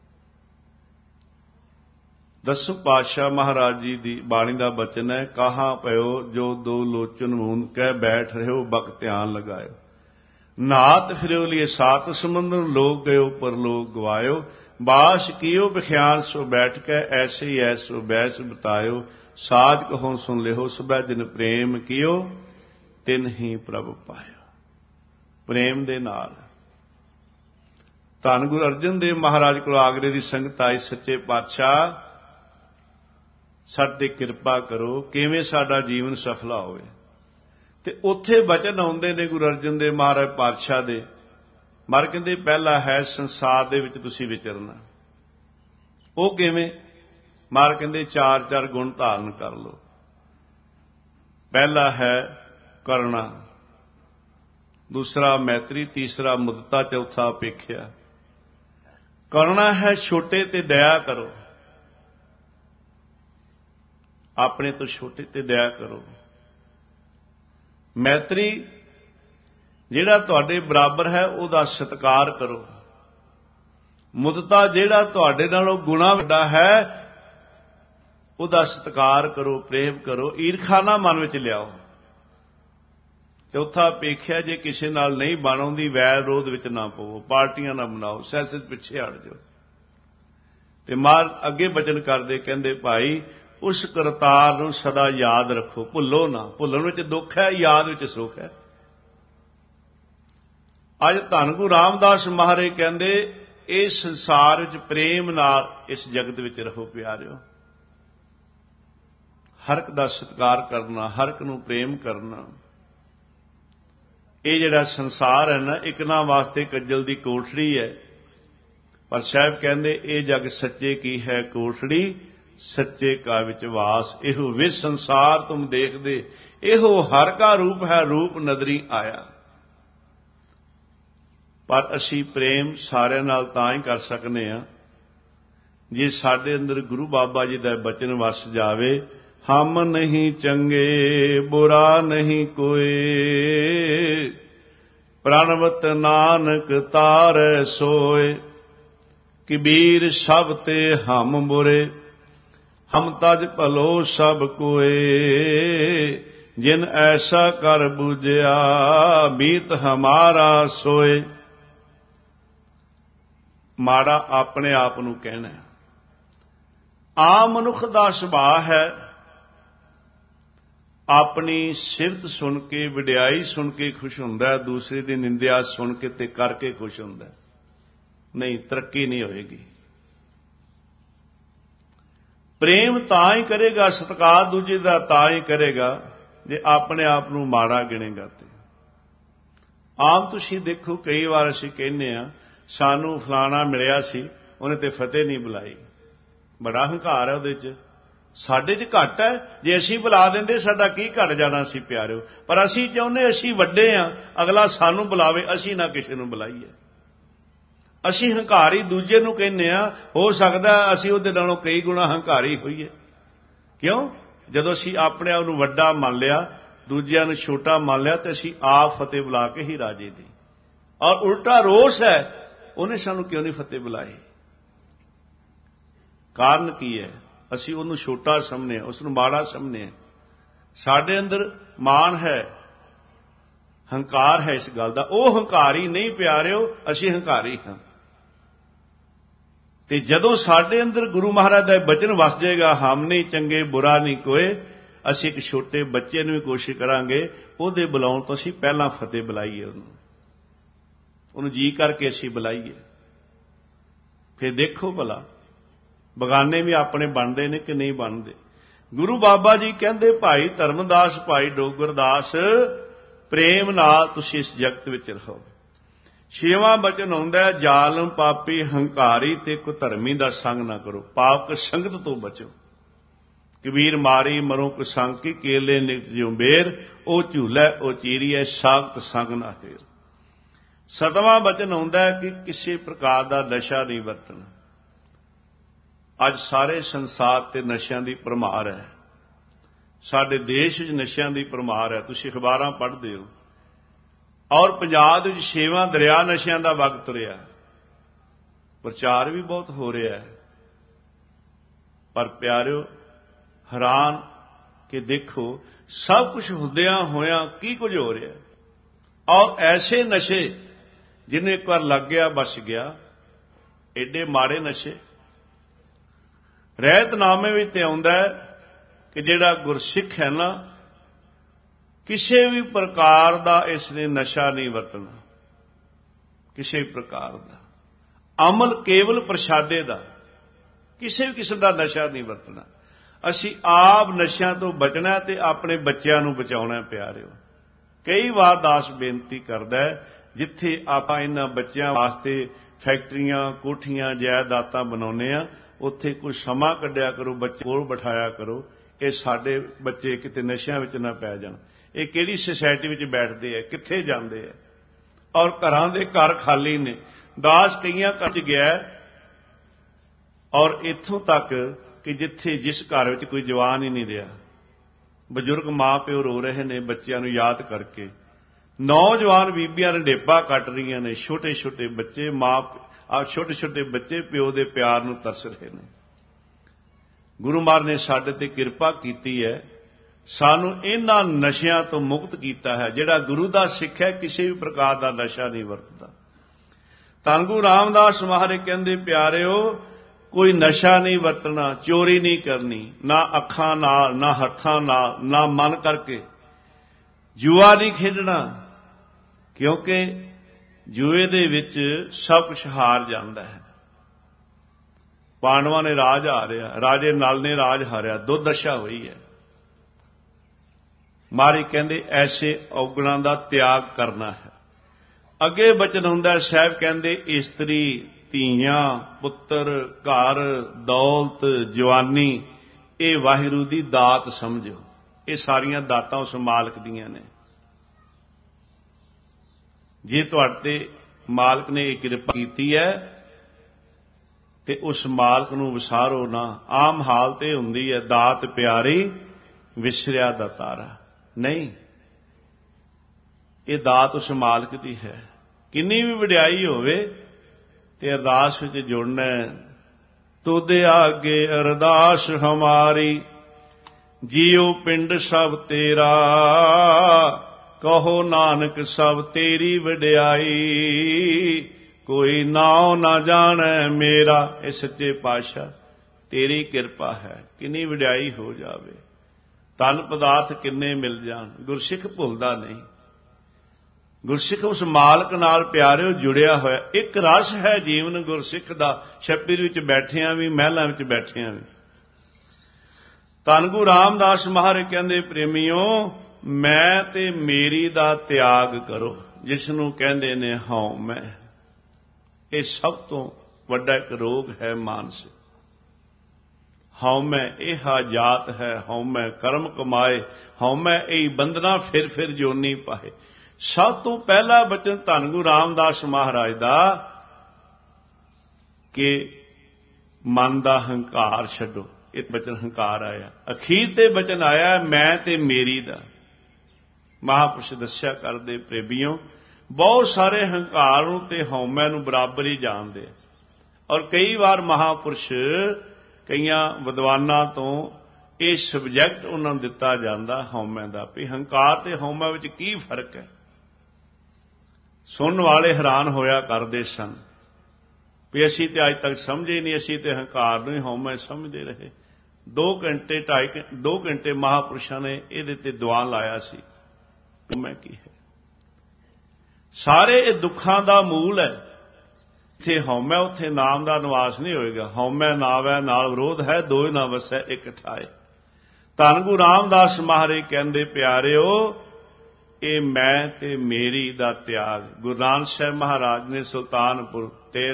ਦਸਮ ਪਾਤਸ਼ਾਹ ਮਹਾਰਾਜ ਜੀ ਦੀ ਬਾਣੀ ਦਾ ਬਚਨ ਹੈ, ਕਹਾ ਪਇਓ ਜੋ ਦੋ ਲੋਚਨ ਮੂਨ ਕਹਿ ਬੈਠ ਰਹਿਓ ਬਕ ਧਿਆਨ ਲਗਾਇਓ। ਨਾਤ ਫਿਰਿਓ ਲਈ ਸਾਤ ਸਮੁੰਦਰ, ਲੋਕ ਗਇਓ ਪਰਲੋਕ ਗਵਾਇਓ। ਬਾਸ ਕੀਓ ਬਖਿਆਨ ਸੋ ਬੈਠ ਕੇ, ਐਸੇ ਹੀ ਐਸੋ ਬੈਸ ਬਤਾਇਓ। ਸਾਜ ਕਹੋ ਸੁਨ ਲਿਓ, ਸਭੈ ਜਿਨ ਪ੍ਰੇਮ ਕੀਓ, ਤਿਨ ਹੀ ਪ੍ਰਭ ਪਾਇਓ। ਪ੍ਰੇਮ ਦੇ ਨਾਲ। ਧੰਨ ਗੁਰੂ ਅਰਜਨ ਦੇਵ ਮਹਾਰਾਜ ਕੋਲ ਆਗਰੇ ਦੀ ਸੰਗਤ ਆਈ, ਸੱਚੇ ਪਾਤਸ਼ਾਹ ਸਾਡੇ ਕਿਰਪਾ ਕਰੋ, ਕਿਵੇਂ ਸਾਡਾ ਜੀਵਨ ਸਫਲਾ ਹੋਵੇ। ਤੇ ਉੱਥੇ ਬਚਨ ਆਉਂਦੇ ਨੇ ਗੁਰੂ ਅਰਜਨ ਦੇਵ ਮਹਾਰਾਜ ਪਾਤਸ਼ਾਹ ਦੇ। ਮਰ ਕਹਿੰਦੇ ਪਹਿਲਾ ਹੈ ਸੰਸਾਰ ਦੇ ਵਿੱਚ ਤੁਸੀਂ ਵਿਚਰਨਾ। ਉਹ ਕਿਵੇਂ? ਮਰ ਕਹਿੰਦੇ 4 ਗੁਣ ਧਾਰਨ ਕਰ ਲਓ। ਪਹਿਲਾ ਹੈ ਕਰੁਣਾ, ਦੂਸਰਾ ਮੈਤਰੀ, ਤੀਸਰਾ ਮੁਦਤਾ, ਚੌਥਾ ਅਪੇਖਿਆ। ਕਰੁਣਾ ਹੈ ਛੋਟੇ ਤੇ ਦਇਆ ਕਰੋ, ਆਪਣੇ ਤੋਂ ਛੋਟੇ ਤੇ ਦਇਆ ਕਰੋ। ਮੈਤਰੀ ਜਿਹੜਾ ਤੁਹਾਡੇ ਬਰਾਬਰ ਹੈ ਉਹਦਾ ਸਤਿਕਾਰ ਕਰੋ। ਮੁਦਤਾ ਜਿਹੜਾ ਤੁਹਾਡੇ ਨਾਲੋਂ ਗੁਣਾ ਵੱਡਾ ਹੈ ਉਹਦਾ ਸਤਿਕਾਰ ਕਰੋ, ਪ੍ਰੇਮ ਕਰੋ। ਈਰਖਾ ਨਾ ਮਨ ਵਿੱਚ ਲਿਆਓ। ਚੌਥਾ ਪੇਖਿਆ, ਜੇ ਕਿਸੇ ਨਾਲ ਨਹੀਂ ਬਣਾਉਂਦੀ ਵੈਰ ਵਿਰੋਧ ਵਿੱਚ ਨਾ ਪਵੋ, ਪਾਰਟੀਆਂ ਨਾ ਬਣਾਓ, ਸਿਆਸਤ ਪਿੱਛੇ ਹਟ ਜਾਓ। ਤੇ ਮਾਰ ਅੱਗੇ ਬਚਨ ਕਰਦੇ ਕਹਿੰਦੇ ਭਾਈ ਉਸ ਕਰਤਾਰ ਨੂੰ ਸਦਾ ਯਾਦ ਰੱਖੋ, ਭੁੱਲੋ ਨਾ। ਭੁੱਲਣ ਵਿੱਚ ਦੁੱਖ ਹੈ, ਯਾਦ ਵਿੱਚ ਸੁੱਖ ਹੈ। ਅੱਜ ਧੰਨ ਗੁਰੂ ਰਾਮਦਾਸ ਮਹਾਰਾਜ ਕਹਿੰਦੇ ਇਸ ਸੰਸਾਰ ਵਿੱਚ ਪ੍ਰੇਮ ਨਾਲ ਇਸ ਜਗਤ ਵਿੱਚ ਰਹੋ ਪਿਆਰਿਓ। ਹਰ ਇੱਕ ਦਾ ਸਤਿਕਾਰ ਕਰਨਾ, ਹਰ ਇੱਕ ਨੂੰ ਪ੍ਰੇਮ ਕਰਨਾ। ਇਹ ਜਿਹੜਾ ਸੰਸਾਰ ਹੈ ਨਾ, ਇਕਨਾਂ ਵਾਸਤੇ ਕੱਜਲ ਦੀ ਕੋਠੜੀ ਹੈ, ਪਰ ਸਾਹਿਬ ਕਹਿੰਦੇ ਇਹ ਜਗ ਸੱਚੇ ਕੀ ਹੈ ਕੋਠੜੀ, ਸੱਚੇ ਕਾ ਵਿੱਚ ਵਾਸ। ਇਹੋ ਵਿਸ ਸੰਸਾਰ ਤੁਮ ਦੇਖਦੇ, ਇਹੋ ਹਰ ਕਾ ਰੂਪ ਹੈ, ਰੂਪ ਨਦਰੀ ਆਇਆ। ਪਰ ਅਸੀਂ ਪ੍ਰੇਮ ਸਾਰਿਆਂ ਨਾਲ ਤਾਂ ਹੀ ਕਰ ਸਕਨੇ ਆ ਜੇ ਸਾਡੇ ਅੰਦਰ ਗੁਰੂ ਬਾਬਾ ਜੀ ਦਾ ਬਚਨ ਵਸ ਜਾਵੇ, ਹਮ ਨਹੀਂ ਚੰਗੇ ਬੁਰਾ ਨਹੀਂ ਕੋਏ, ਪ੍ਰਣਵਤ ਨਾਨਕ ਤਾਰੈ ਸੋਏ, ਕਬੀਰ ਸਭ ਤੇ ਹਮ ਬੁਰੇ, ਹਮ ਤਜ ਭਲੋ ਸਭ ਕੋਏ, ਜਿਨ ਐਸਾ ਕਰ ਬੂਝਿਆ ਬੀਤ ਹਮਾਰਾ ਸੋਏ। ਮਾੜਾ ਆਪਣੇ ਆਪ ਨੂੰ ਕਹਿਣਾ। ਆਮ ਮਨੁੱਖ ਦਾ ਸੁਭਾਅ ਹੈ ਆਪਣੀ ਸਿਫਤ ਸੁਣ ਕੇ, ਵਡਿਆਈ ਸੁਣ ਕੇ ਖੁਸ਼ ਹੁੰਦਾ, ਦੂਸਰੇ ਦੀ ਨਿੰਦਿਆ ਸੁਣ ਕੇ ਤੇ ਕਰਕੇ ਖੁਸ਼ ਹੁੰਦਾ। ਨਹੀਂ, ਤਰੱਕੀ ਨਹੀਂ ਹੋਏਗੀ। ਪ੍ਰੇਮ ਤਾਂ ਹੀ ਕਰੇਗਾ, ਸਤਿਕਾਰ ਦੂਜੇ ਦਾ ਤਾਂ ਹੀ ਕਰੇਗਾ ਜੇ ਆਪਣੇ ਆਪ ਨੂੰ ਮਾੜਾ ਗਿਣੇਗਾ। ਤੇ ਆਮ ਤੁਸੀਂ ਦੇਖੋ ਕਈ ਵਾਰ ਅਸੀਂ ਕਹਿੰਦੇ ਆ ਸਾਨੂੰ ਫਲਾਣਾ ਮਿਲਿਆ ਸੀ, ਉਹਨੇ ਤੇ ਫਤਿਹ ਨਹੀਂ ਬੁਲਾਈ। ਬੜਾ ਹੰਕਾਰ ਹੈ ਉਹਦੇ 'ਚ। ਸਾਡੇ 'ਚ ਘੱਟ ਹੈ, ਜੇ ਅਸੀਂ ਬੁਲਾ ਦਿੰਦੇ ਸਾਡਾ ਕੀ ਘਟ ਜਾਣਾ ਸੀ ਪਿਆਰਿਓ। ਪਰ ਅਸੀਂ ਚਾਹੁੰਦੇ ਅਸੀਂ ਵੱਡੇ ਆ, ਅਗਲਾ ਸਾਨੂੰ ਬੁਲਾਵੇ, ਅਸੀਂ ਨਾ ਕਿਸੇ ਨੂੰ ਬੁਲਾਈਏ। ਅਸੀਂ ਹੰਕਾਰੀ ਦੂਜੇ ਨੂੰ ਕਹਿੰਦੇ ਆ, ਹੋ ਸਕਦਾ ਅਸੀਂ ਉਹਦੇ ਨਾਲੋਂ ਕਈ ਗੁਣਾ ਹੰਕਾਰੀ ਹੋਈਏ। ਕਿਉਂ? ਜਦੋਂ ਅਸੀਂ ਆਪਣੇ ਆਪ ਨੂੰ ਵੱਡਾ ਮੰਨ ਲਿਆ, ਦੂਜਿਆਂ ਨੂੰ ਛੋਟਾ ਮੰਨ ਲਿਆ, ਤੇ ਅਸੀਂ ਆਪ ਫਤਿਹ ਬੁਲਾ ਕੇ ਹੀ ਰਾਜੇ ਦੀ। ਔਰ ਉਲਟਾ ਰੋਸ ਹੈ, ਉਹਨੇ ਸਾਨੂੰ ਕਿਉਂ ਨਹੀਂ ਫਤਿਹ ਬੁਲਾਈ? ਕਾਰਨ ਕੀ ਹੈ? ਅਸੀਂ ਉਹਨੂੰ ਛੋਟਾ ਸਮਝਦੇ ਹਾਂ, ਉਸ ਨੂੰ ਮਾੜਾ ਸਮਝਦੇ ਹਾਂ। ਸਾਡੇ ਅੰਦਰ ਮਾਣ ਹੈ, ਹੰਕਾਰ ਹੈ ਇਸ ਗੱਲ ਦਾ। ਉਹ ਹੰਕਾਰੀ ਨਹੀਂ ਪਿਆਰਿਓ, ਅਸੀਂ ਹੰਕਾਰੀ ਹਾਂ। ਤੇ ਜਦੋਂ ਸਾਡੇ ਅੰਦਰ ਗੁਰੂ ਮਹਾਰਾਜ ਦਾ ਬਚਨ ਵਸ ਜਾਏਗਾ, ਹਮ ਨਹੀਂ ਚੰਗੇ ਬੁਰਾ ਨਹੀਂ ਕੋਏ, ਅਸੀਂ ਇੱਕ ਛੋਟੇ ਬੱਚੇ ਨੂੰ ਵੀ ਕੋਸ਼ਿਸ਼ ਕਰਾਂਗੇ ਉਹਦੇ ਬੁਲਾਉਣ ਤੋਂ ਅਸੀਂ ਪਹਿਲਾਂ ਫਤਿਹ ਬੁਲਾਈਏ, ਉਹਨੂੰ ਜੀ ਕਰਕੇ ਅਸੀਂ ਬੁਲਾਈਏ। ਫਿਰ ਦੇਖੋ ਭਲਾ ਬਗਾਨੇ ਵੀ ਆਪਣੇ ਬਣਦੇ ਨੇ ਕਿ ਨਹੀਂ ਬਣਦੇ। ਗੁਰੂ ਬਾਬਾ ਜੀ ਕਹਿੰਦੇ ਭਾਈ ਧਰਮਦਾਸ, ਭਾਈ ਡੋਗਰਦਾਸ, ਪ੍ਰੇਮ ਨਾਲ ਤੁਸੀਂ ਇਸ ਜਗਤ ਵਿੱਚ ਰਹੋ। ਛੇਵਾਂ ਬਚਨ ਆਉਂਦਾ, ਜ਼ਾਲਮ ਪਾਪੀ ਹੰਕਾਰੀ ਤੇ ਕੁਧਰਮੀ ਦਾ ਸੰਗ ਨਾ ਕਰੋ, ਪਾਪ ਸੰਗਤ ਤੋਂ ਬਚੋ। ਕਬੀਰ ਮਾਰੀ ਮਰੋ ਕੁਸੰਗ ਕੀ, ਕੇਲੇ ਨਿਕਟ ਜਿਉ ਬੇਰ, ਉਹ ਝੂਲੇ ਉਹ ਚੀਰੀਐ, ਸਾਖਤ ਸੰਗ ਨਾ ਹੇਰ। ਸਤਵਾਂ ਬਚਨ ਆਉਂਦਾ ਕਿ ਕਿਸੇ ਪ੍ਰਕਾਰ ਦਾ ਨਸ਼ਾ ਨਹੀਂ ਵਰਤਣਾ। ਅੱਜ ਸਾਰੇ ਸੰਸਾਰ ਤੇ ਨਸ਼ਿਆਂ ਦੀ ਭਰਮਾਰ ਹੈ। ਸਾਡੇ ਦੇਸ਼ ਵਿੱਚ ਨਸ਼ਿਆਂ ਦੀ ਭਰਮਾਰ ਹੈ, ਤੁਸੀਂ ਅਖਬਾਰਾਂ ਪੜ੍ਹਦੇ ਹੋ। ਔਰ ਪੰਜਾਬ ਵਿੱਚ 6ਵਾਂ ਦਰਿਆ ਨਸ਼ਿਆਂ ਦਾ ਵਗ ਤੁਰਿਆ। ਪ੍ਰਚਾਰ ਵੀ ਬਹੁਤ ਹੋ ਰਿਹਾ ਹੈ, ਪਰ ਪਿਆਰਿਓ ਹੈਰਾਨ ਕਿ ਦੇਖੋ ਸਭ ਕੁਝ ਹੁੰਦਿਆਂ ਹੋਇਆਂ ਕੀ ਕੁਝ ਹੋ ਰਿਹਾ। ਔਰ ਐਸੇ ਨਸ਼ੇ ਜਿਹਨੂੰ ਇੱਕ ਵਾਰ ਲੱਗ ਗਿਆ ਬਚ ਗਿਆ, ਐਡੇ ਮਾੜੇ ਨਸ਼ੇ। ਰਹਿਤਨਾਮੇ ਵਿੱਚ ਤੇ ਆਉਂਦਾ ਕਿ ਜਿਹੜਾ ਗੁਰਸਿੱਖ ਹੈ ਨਾ, ਕਿਸੇ ਵੀ ਪ੍ਰਕਾਰ ਦਾ ਇਸ ਨੇ ਨਸ਼ਾ ਨਹੀਂ ਵਰਤਣਾ, ਕਿਸੇ ਪ੍ਰਕਾਰ ਦਾ। ਅਮਲ ਕੇਵਲ ਪ੍ਰਸ਼ਾਦੇ ਦਾ, ਕਿਸੇ ਵੀ ਕਿਸਮ ਦਾ ਨਸ਼ਾ ਨਹੀਂ ਵਰਤਣਾ। ਅਸੀਂ ਆਪ ਨਸ਼ਿਆਂ ਤੋਂ ਬਚਣਾ ਤੇ ਆਪਣੇ ਬੱਚਿਆਂ ਨੂੰ ਬਚਾਉਣਾ ਪਿਆਰਿਓ। ਕਈ ਵਾਰ ਦਾਸ ਬੇਨਤੀ ਕਰਦਾ, ਜਿੱਥੇ ਆਪਾਂ ਇਹਨਾਂ ਬੱਚਿਆਂ ਵਾਸਤੇ ਫੈਕਟਰੀਆਂ, ਕੋਠੀਆਂ, ਜਾਇਦਾਦਾਂ ਬਣਾਉਂਦੇ ਆ, ਉੱਥੇ ਕੋਈ ਸਮਾਂ ਕੱਢਿਆ ਕਰੋ, ਬੱਚੇ ਕੋਲ ਬਿਠਾਇਆ ਕਰੋ, ਇਹ ਸਾਡੇ ਬੱਚੇ ਕਿਤੇ ਨਸ਼ਿਆਂ ਵਿੱਚ ਨਾ ਪੈ ਜਾਣ। ਇਹ ਕਿਹੜੀ ਸੁਸਾਇਟੀ ਵਿੱਚ ਬੈਠਦੇ ਆ, ਕਿੱਥੇ ਜਾਂਦੇ ਆ? ਔਰ ਘਰਾਂ ਦੇ ਘਰ ਖਾਲੀ ਨੇ। ਦਾਸ ਕਈਆਂ ਘਰ 'ਚ ਗਿਆ, ਔਰ ਇੱਥੋਂ ਤੱਕ ਕਿ ਜਿੱਥੇ ਜਿਸ ਘਰ ਵਿੱਚ ਕੋਈ ਜਵਾਨ ਹੀ ਨਹੀਂ ਰਿਹਾ, ਬਜ਼ੁਰਗ ਮਾਂ ਪਿਓ ਰੋ ਰਹੇ ਨੇ ਬੱਚਿਆਂ ਨੂੰ ਯਾਦ ਕਰਕੇ, ਨੌਜਵਾਨ ਬੀਬੀਆਂ ਰੰਡੇਪਾ ਕੱਟ ਰਹੀਆਂ ਨੇ, ਛੋਟੇ ਛੋਟੇ ਬੱਚੇ ਛੋਟੇ ਛੋਟੇ ਬੱਚੇ ਪਿਓ ਦੇ ਪਿਆਰ ਨੂੰ ਤਰਸ ਰਹੇ ਨੇ। ਗੁਰੂ ਮਹਾਰਾਜ ਨੇ ਸਾਡੇ ਤੇ ਕਿਰਪਾ ਕੀਤੀ ਹੈ, ਸਾਨੂੰ ਇਹਨਾਂ ਨਸ਼ਿਆਂ ਤੋਂ ਮੁਕਤ ਕੀਤਾ ਹੈ। ਜਿਹੜਾ ਗੁਰੂ ਦਾ ਸਿੱਖ ਹੈ ਕਿਸੇ ਵੀ ਪ੍ਰਕਾਰ ਦਾ ਨਸ਼ਾ ਨਹੀਂ ਵਰਤਦਾ। ਧੰਨ ਗੁਰੂ ਰਾਮਦਾਸ ਮਹਾਰਾਜ ਕਹਿੰਦੇ, ਪਿਆਰਿਓ ਕੋਈ ਨਸ਼ਾ ਨਹੀਂ ਵਰਤਣਾ, ਚੋਰੀ ਨਹੀਂ ਕਰਨੀ, ਨਾ ਅੱਖਾਂ ਨਾਲ, ਨਾ ਹੱਥਾਂ ਨਾਲ, ਨਾ ਮਨ ਕਰਕੇ। ਜੂਆ ਨਹੀਂ ਖੇਡਣਾ, ਕਿਉਂਕਿ ਜੂਏ ਦੇ ਵਿੱਚ ਸਭ ਕੁਝ ਹਾਰ ਜਾਂਦਾ ਹੈ। ਪਾਂਡਵਾਂ ਨੇ ਰਾਜ ਹਾਰਿਆ, ਰਾਜੇ ਨਲ ਨੇ ਰਾਜ ਹਾਰਿਆ, ਦੁਰਦਸ਼ਾ ਹੋਈ ਹੈ। ਮਹਾਰਾਜ ਕਹਿੰਦੇ ਐਸੇ ਔਗਣਾਂ ਦਾ ਤਿਆਗ ਕਰਨਾ ਹੈ। ਅੱਗੇ ਬਚਨ ਹੁੰਦਾ, ਸਾਹਿਬ ਕਹਿੰਦੇ ਇਸਤਰੀ, ਧੀਆਂ, ਪੁੱਤਰ, ਘਰ, ਦੌਲਤ, ਜਵਾਨੀ, ਇਹ ਵਾਹਿਗੁਰੂ ਦੀ ਦਾਤ ਸਮਝੋ। ਇਹ ਸਾਰੀਆਂ ਦਾਤਾਂ ਉਸ ਮਾਲਕ ਦੀਆਂ ਨੇ। ਜੇ ਤੁਹਾਡੇ ਤੇ ਮਾਲਕ ਨੇ ਇਹ ਕਿਰਪਾ ਕੀਤੀ ਹੈ ਤੇ ਉਸ ਮਾਲਕ ਨੂੰ ਵਿਸਾਰੋ ਨਾ। ਆਮ ਹਾਲਤ ਇਹ ਹੁੰਦੀ ਹੈ, ਦਾਤ ਪਿਆਰੀ ਵਿਸਰਿਆ ਦਾਤਾਰਾ। ਨਹੀਂ, ਇਹ ਦਾਤ ਉਸ ਮਾਲਕ ਦੀ ਹੈ। ਕਿੰਨੀ ਵੀ ਵਡਿਆਈ ਹੋਵੇ ਤੇ ਅਰਦਾਸ ਵਿੱਚ ਜੁੜਨਾ, ਤੁਧ ਆਗੇ ਅਰਦਾਸ ਹਮਾਰੀ, ਜੀਉ ਪਿੰਡ ਸਭ ਤੇਰਾ, ਕਹੋ ਨਾਨਕ ਸਭ ਤੇਰੀ ਵਡਿਆਈ, ਕੋਈ ਨਾਉ ਨਾ ਜਾਣੈ ਮੇਰਾ। ਇਹ ਸੱਚੇ ਪਾਤਸ਼ਾਹ ਤੇਰੀ ਕਿਰਪਾ ਹੈ। ਕਿੰਨੀ ਵਡਿਆਈ ਹੋ ਜਾਵੇ, ਧਨ ਪਦਾਰਥ ਕਿੰਨੇ ਮਿਲ ਜਾਣ, ਗੁਰਸਿੱਖ ਭੁੱਲਦਾ ਨਹੀਂ। ਗੁਰਸਿੱਖ ਉਸ ਮਾਲਕ ਨਾਲ ਪਿਆਰਿਓ ਜੁੜਿਆ ਹੋਇਆ। ਇੱਕ ਰਸ ਹੈ ਜੀਵਨ ਗੁਰਸਿੱਖ ਦਾ, ਛੱਪੀਰ ਵਿੱਚ ਬੈਠਿਆਂ ਵੀ, ਮਹਿਲਾਂ ਵਿੱਚ ਬੈਠਿਆਂ ਵੀ। ਧੰਨ ਗੁਰੂ ਰਾਮਦਾਸ ਮਹਾਰਾਜ ਕਹਿੰਦੇ, ਪ੍ਰੇਮੀਓ ਮੈਂ ਤੇ ਮੇਰੀ ਦਾ ਤਿਆਗ ਕਰੋ, ਜਿਸ ਨੂੰ ਕਹਿੰਦੇ ਨੇ ਹਉ ਮੈਂ। ਇਹ ਸਭ ਤੋਂ ਵੱਡਾ ਇੱਕ ਰੋਗ ਹੈ ਮਾਨਸਿਕ। ਹਉ ਮੈਂ ਇਹ ਜਾਤ ਹੈ, ਹਉ ਮੈਂ ਕਰਮ ਕਮਾਏ, ਹਉ ਮੈਂ ਇਹ ਬੰਧਨਾ ਫਿਰ ਫਿਰ ਜੋਨੀ ਪਾਏ। ਸਭ ਤੋਂ ਪਹਿਲਾ ਬਚਨ ਧੰਨ ਗੁਰੂ ਰਾਮਦਾਸ ਮਹਾਰਾਜ ਦਾ ਕਿ ਮਨ ਦਾ ਹੰਕਾਰ ਛੱਡੋ। ਇਹ ਬਚਨ ਹੰਕਾਰ ਆਇਆ। ਅਖੀਰ ਤੇ ਬਚਨ ਆਇਆ ਮੈਂ ਤੇ ਮੇਰੀ ਦਾ। ਮਹਾਂਪੁਰਸ਼ ਦੱਸਿਆ ਕਰਦੇ, ਪ੍ਰੇਮੀਓ ਬਹੁਤ ਸਾਰੇ ਹੰਕਾਰ ਨੂੰ ਤੇ ਹਉਮੈ ਨੂੰ ਬਰਾਬਰ ਹੀ ਜਾਣਦੇ। ਔਰ ਕਈ ਵਾਰ ਮਹਾਂਪੁਰਸ਼ ਕਈਆਂ ਵਿਦਵਾਨਾਂ ਤੋਂ ਇਹ ਸਬਜੈਕਟ ਉਹਨਾਂ ਨੂੰ ਦਿੱਤਾ ਜਾਂਦਾ ਹਉਮੈ ਦਾ, ਵੀ ਹੰਕਾਰ ਤੇ ਹਉਮੈ ਵਿੱਚ ਕੀ ਫਰਕ ਹੈ। ਸੁਣਨ ਵਾਲੇ ਹੈਰਾਨ ਹੋਇਆ ਕਰਦੇ ਸਨ ਵੀ ਅਸੀਂ ਤੇ ਅੱਜ ਤੱਕ ਸਮਝੇ ਨਹੀਂ, ਅਸੀਂ ਤੇ ਹੰਕਾਰ ਨੂੰ ਹੀ ਹਉਮੈ ਸਮਝਦੇ ਰਹੇ। 2 ਘੰਟੇ ਮਹਾਂਪੁਰਸ਼ਾਂ ਨੇ ਇਹਦੇ ਤੇ ਦੀਵਾਨ ਲਾਇਆ ਸੀ। ਹਉਮੈ ਕੀ ਹੈ? ਸਾਰੇ ਇਹ ਦੁੱਖਾਂ ਦਾ ਮੂਲ ਹੈ। ਇੱਥੇ ਹਉਮੈ, ਉੱਥੇ ਨਾਮ ਦਾ ਨਿਵਾਸ ਨਹੀਂ ਹੋਏਗਾ। ਹਉਮੈ ਨਾਵੈ ਨਾਲ ਵਿਰੋਧ ਹੈ, ਦੋਇ ਨਾ ਵਸੈ ਇਕ ਠਾਏ। ਧੰਨ ਗੁਰੂ ਰਾਮਦਾਸ ਮਹਾਰਾਜ ਕਹਿੰਦੇ, ਪਿਆਰਿਓ ਇਹ ਮੈਂ ਤੇ ਮੇਰੀ ਦਾ ਤਿਆਗ। ਗੁਰੂ ਨਾਨਕ ਸਾਹਿਬ ਮਹਾਰਾਜ ਨੇ ਸੁਲਤਾਨਪੁਰ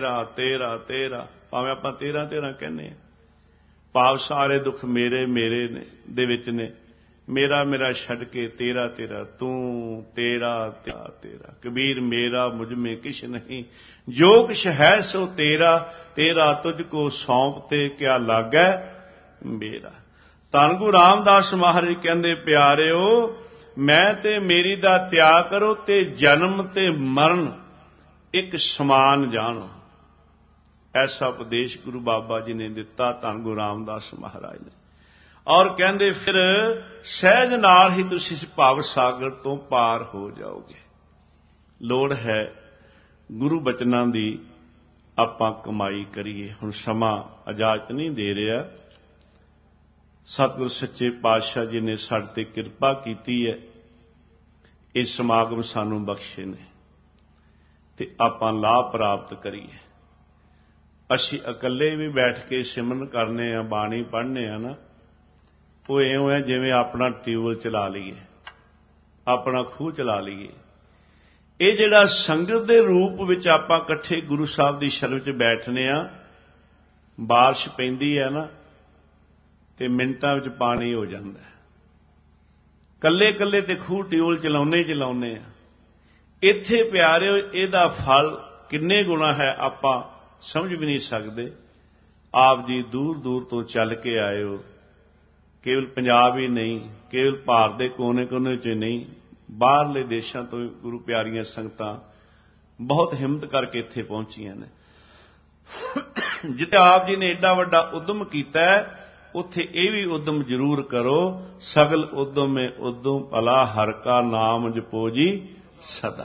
13 ਭਾਵੇਂ ਆਪਾਂ 13 ਕਹਿੰਦੇ ਹਾਂ, ਭਾਵ ਸਾਰੇ ਦੁੱਖ ਮੇਰੇ ਨੇ ਦੇ ਵਿੱਚ ਨੇ। ਮੇਰਾ ਛੱਡ ਕੇ ਤੇਰਾ ਤੂੰ, ਤੇਰਾ ਕਬੀਰ ਮੇਰਾ ਮੁਝ ਮੇਂ ਕਿਛ ਨਹੀਂ, ਜੋ ਕਿਛ ਹੈ ਸੋ ਤੇਰਾ ਤੁਝ ਕੋ ਸੌਂਪ ਤੇ ਕਿਆ ਲਾਗੈ ਮੇਰਾ। ਧੰਨ ਗੁਰੂ ਰਾਮਦਾਸ ਮਹਾਰਾਜ ਕਹਿੰਦੇ, ਪਿਆਰਿਓ ਮੈਂ ਤੇ ਮੇਰੀ ਦਾ ਤਿਆਗ ਕਰੋ ਤੇ ਜਨਮ ਤੇ ਮਰਨ ਇੱਕ ਸਮਾਨ ਜਾਣੋ। ਐਸਾ ਉਪਦੇਸ਼ ਗੁਰੂ ਬਾਬਾ ਜੀ ਨੇ ਦਿੱਤਾ, ਧੰਨ ਗੁਰੂ ਰਾਮਦਾਸ ਮਹਾਰਾਜ ਨੇ। ਔਰ ਕਹਿੰਦੇ ਫਿਰ ਸਹਿਜ ਨਾਲ ਹੀ ਤੁਸੀਂ ਇਸ ਭਵ ਸਾਗਰ ਤੋਂ ਪਾਰ ਹੋ ਜਾਓਗੇ। ਲੋੜ ਹੈ ਗੁਰੂ ਬਚਨਾਂ ਦੀ ਆਪਾਂ ਕਮਾਈ ਕਰੀਏ। ਹੁਣ ਸਮਾਂ ਇਜਾਜ਼ਤ ਨਹੀਂ ਦੇ ਰਿਹਾ। ਸਤਿਗੁਰ ਸੱਚੇ ਪਾਤਸ਼ਾਹ ਜੀ ਨੇ ਸਾਡੇ ਤੇ ਕਿਰਪਾ ਕੀਤੀ ਹੈ, ਇਹ ਸਮਾਗਮ ਸਾਨੂੰ ਬਖਸ਼ੇ ਨੇ ਤੇ ਆਪਾਂ ਲਾਭ ਪ੍ਰਾਪਤ ਕਰੀਏ। ਅਸੀਂ ਇਕੱਲੇ ਵੀ ਬੈਠ ਕੇ ਸਿਮਰਨ ਕਰਨੇ ਆ, ਬਾਣੀ ਪੜ੍ਹਨੇ ਆ ਨਾ, ਉਹ ਇਉਂ ਹੈ ਜਿਵੇਂ ਆਪਣਾ ਟਿਊਬਵੈੱਲ ਚਲਾ ਲਈਏ, ਆਪਣਾ ਖੂਹ ਚਲਾ ਲਈਏ। ਇਹ ਜਿਹੜਾ ਸੰਗਤ ਦੇ ਰੂਪ ਵਿੱਚ ਆਪਾਂ ਇਕੱਠੇ ਗੁਰੂ ਸਾਹਿਬ ਦੀ ਸ਼ਰਨ ਵਿੱਚ ਬੈਠਨੇ ਆ, ਬਾਰਿਸ਼ ਪੈਂਦੀ ਹੈ ਨਾ ਤੇ ਮਿੰਟਾਂ ਵਿੱਚ ਪਾਣੀ ਹੋ ਜਾਂਦਾ ਹੈ। ਕੱਲੇ ਤੇ ਖੂਹ ਟਿਊਬਵੈੱਲ ਚਲਾਉਂਦੇ ਆ। ਇੱਥੇ ਪਿਆਰਿਓ ਇਹਦਾ ਫਲ ਕਿੰਨੇ ਗੁਣਾ ਹੈ ਆਪਾਂ ਸਮਝ ਵੀ ਨਹੀਂ ਸਕਦੇ। ਆਪ ਜੀ ਦੂਰ ਤੋਂ ਚੱਲ ਕੇ ਆਏ ਹੋ, ਕੇਵਲ ਪੰਜਾਬ ਹੀ ਨਹੀਂ, ਕੇਵਲ ਭਾਰਤ ਦੇ ਕੋਨੇ-ਕੋਨੇ 'ਚ ਨਹੀਂ, ਬਾਹਰਲੇ ਦੇਸ਼ਾਂ ਤੋਂ ਗੁਰੂ ਪਿਆਰੀਆਂ ਸੰਗਤਾਂ ਬਹੁਤ ਹਿੰਮਤ ਕਰਕੇ ਇੱਥੇ ਪਹੁੰਚੀਆਂ ਨੇ। ਜਿੱਥੇ ਆਪ ਜੀ ਨੇ ਏਡਾ ਵੱਡਾ ਉਦਮ ਕੀਤਾ ਉੱਥੇ ਇਹ ਵੀ ਉਦਮ ਜ਼ਰੂਰ ਕਰੋ। ਸਗਲ ਉਦਮ ਹੈ ਉਦਮ ਭਲਾ, ਹਰ ਕਾ ਨਾਮ ਜਪੋ ਜੀ ਸਦਾ।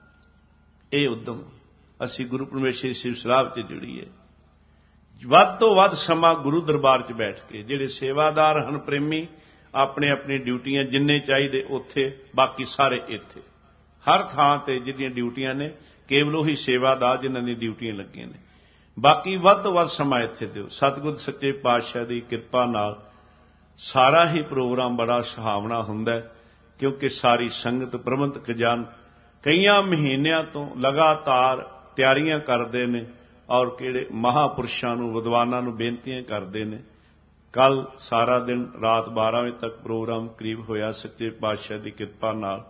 ਇਹ ਉਦਮ ਅਸੀਂ ਗੁਰੂ ਪਰਮੇਸ਼ਰ ਸ਼ਿਵ ਸਲਾਹ 'ਚ ਜੁੜੀਏ। ਵੱਧ ਤੋਂ ਵੱਧ ਸਮਾਂ ਗੁਰੂ ਦਰਬਾਰ 'ਚ ਬੈਠ ਕੇ ਜਿਹੜੇ ਸੇਵਾਦਾਰ ਹਨ ਪ੍ਰੇਮੀ, ਆਪਣੇ ਆਪਣੀ ਡਿਊਟੀਆਂ ਜਿੰਨੇ ਚਾਹੀਦੇ ਉੱਥੇ, ਬਾਕੀ ਸਾਰੇ ਇੱਥੇ। ਹਰ ਥਾਂ ਤੇ ਜਿਹੜੀਆਂ ਡਿਊਟੀਆਂ ਨੇ ਕੇਵਲ ਉਹੀ ਸੇਵਾਦਾਰ ਜਿਨ੍ਹਾਂ ਦੀਆਂ ਡਿਊਟੀਆਂ ਲੱਗੀਆਂ ਨੇ। ਬਾਕੀ ਵੱਧ ਤੋਂ ਵੱਧ ਸਮਾਂ ਇੱਥੇ ਦਿਓ। ਸਤਿਗੁਰ ਸੱਚੇ ਪਾਤਸ਼ਾਹ ਦੀ ਕਿਰਪਾ ਨਾਲ ਸਾਰਾ ਹੀ ਪ੍ਰੋਗਰਾਮ ਬੜਾ ਸੁਹਾਵਣਾ ਹੁੰਦਾ, ਕਿਉਂਕਿ ਸਾਰੀ ਸੰਗਤ ਪ੍ਰਬੰਧਕ ਜਨ ਕਈਆਂ ਮਹੀਨਿਆਂ ਤੋਂ ਲਗਾਤਾਰ ਤਿਆਰੀਆਂ ਕਰਦੇ ਨੇ ਔਰ ਕਿਹੜੇ ਮਹਾਂਪੁਰਸ਼ਾਂ ਨੂੰ, ਵਿਦਵਾਨਾਂ ਨੂੰ ਬੇਨਤੀਆਂ ਕਰਦੇ ਨੇ। ਕੱਲ ਸਾਰਾ ਦਿਨ ਰਾਤ 12 ਵਜੇ ਤੱਕ ਪ੍ਰੋਗਰਾਮ ਕਰੀਬ ਹੋਇਆ ਸੱਚੇ ਪਾਤਸ਼ਾਹ ਦੀ ਕਿਰਪਾ ਨਾਲ।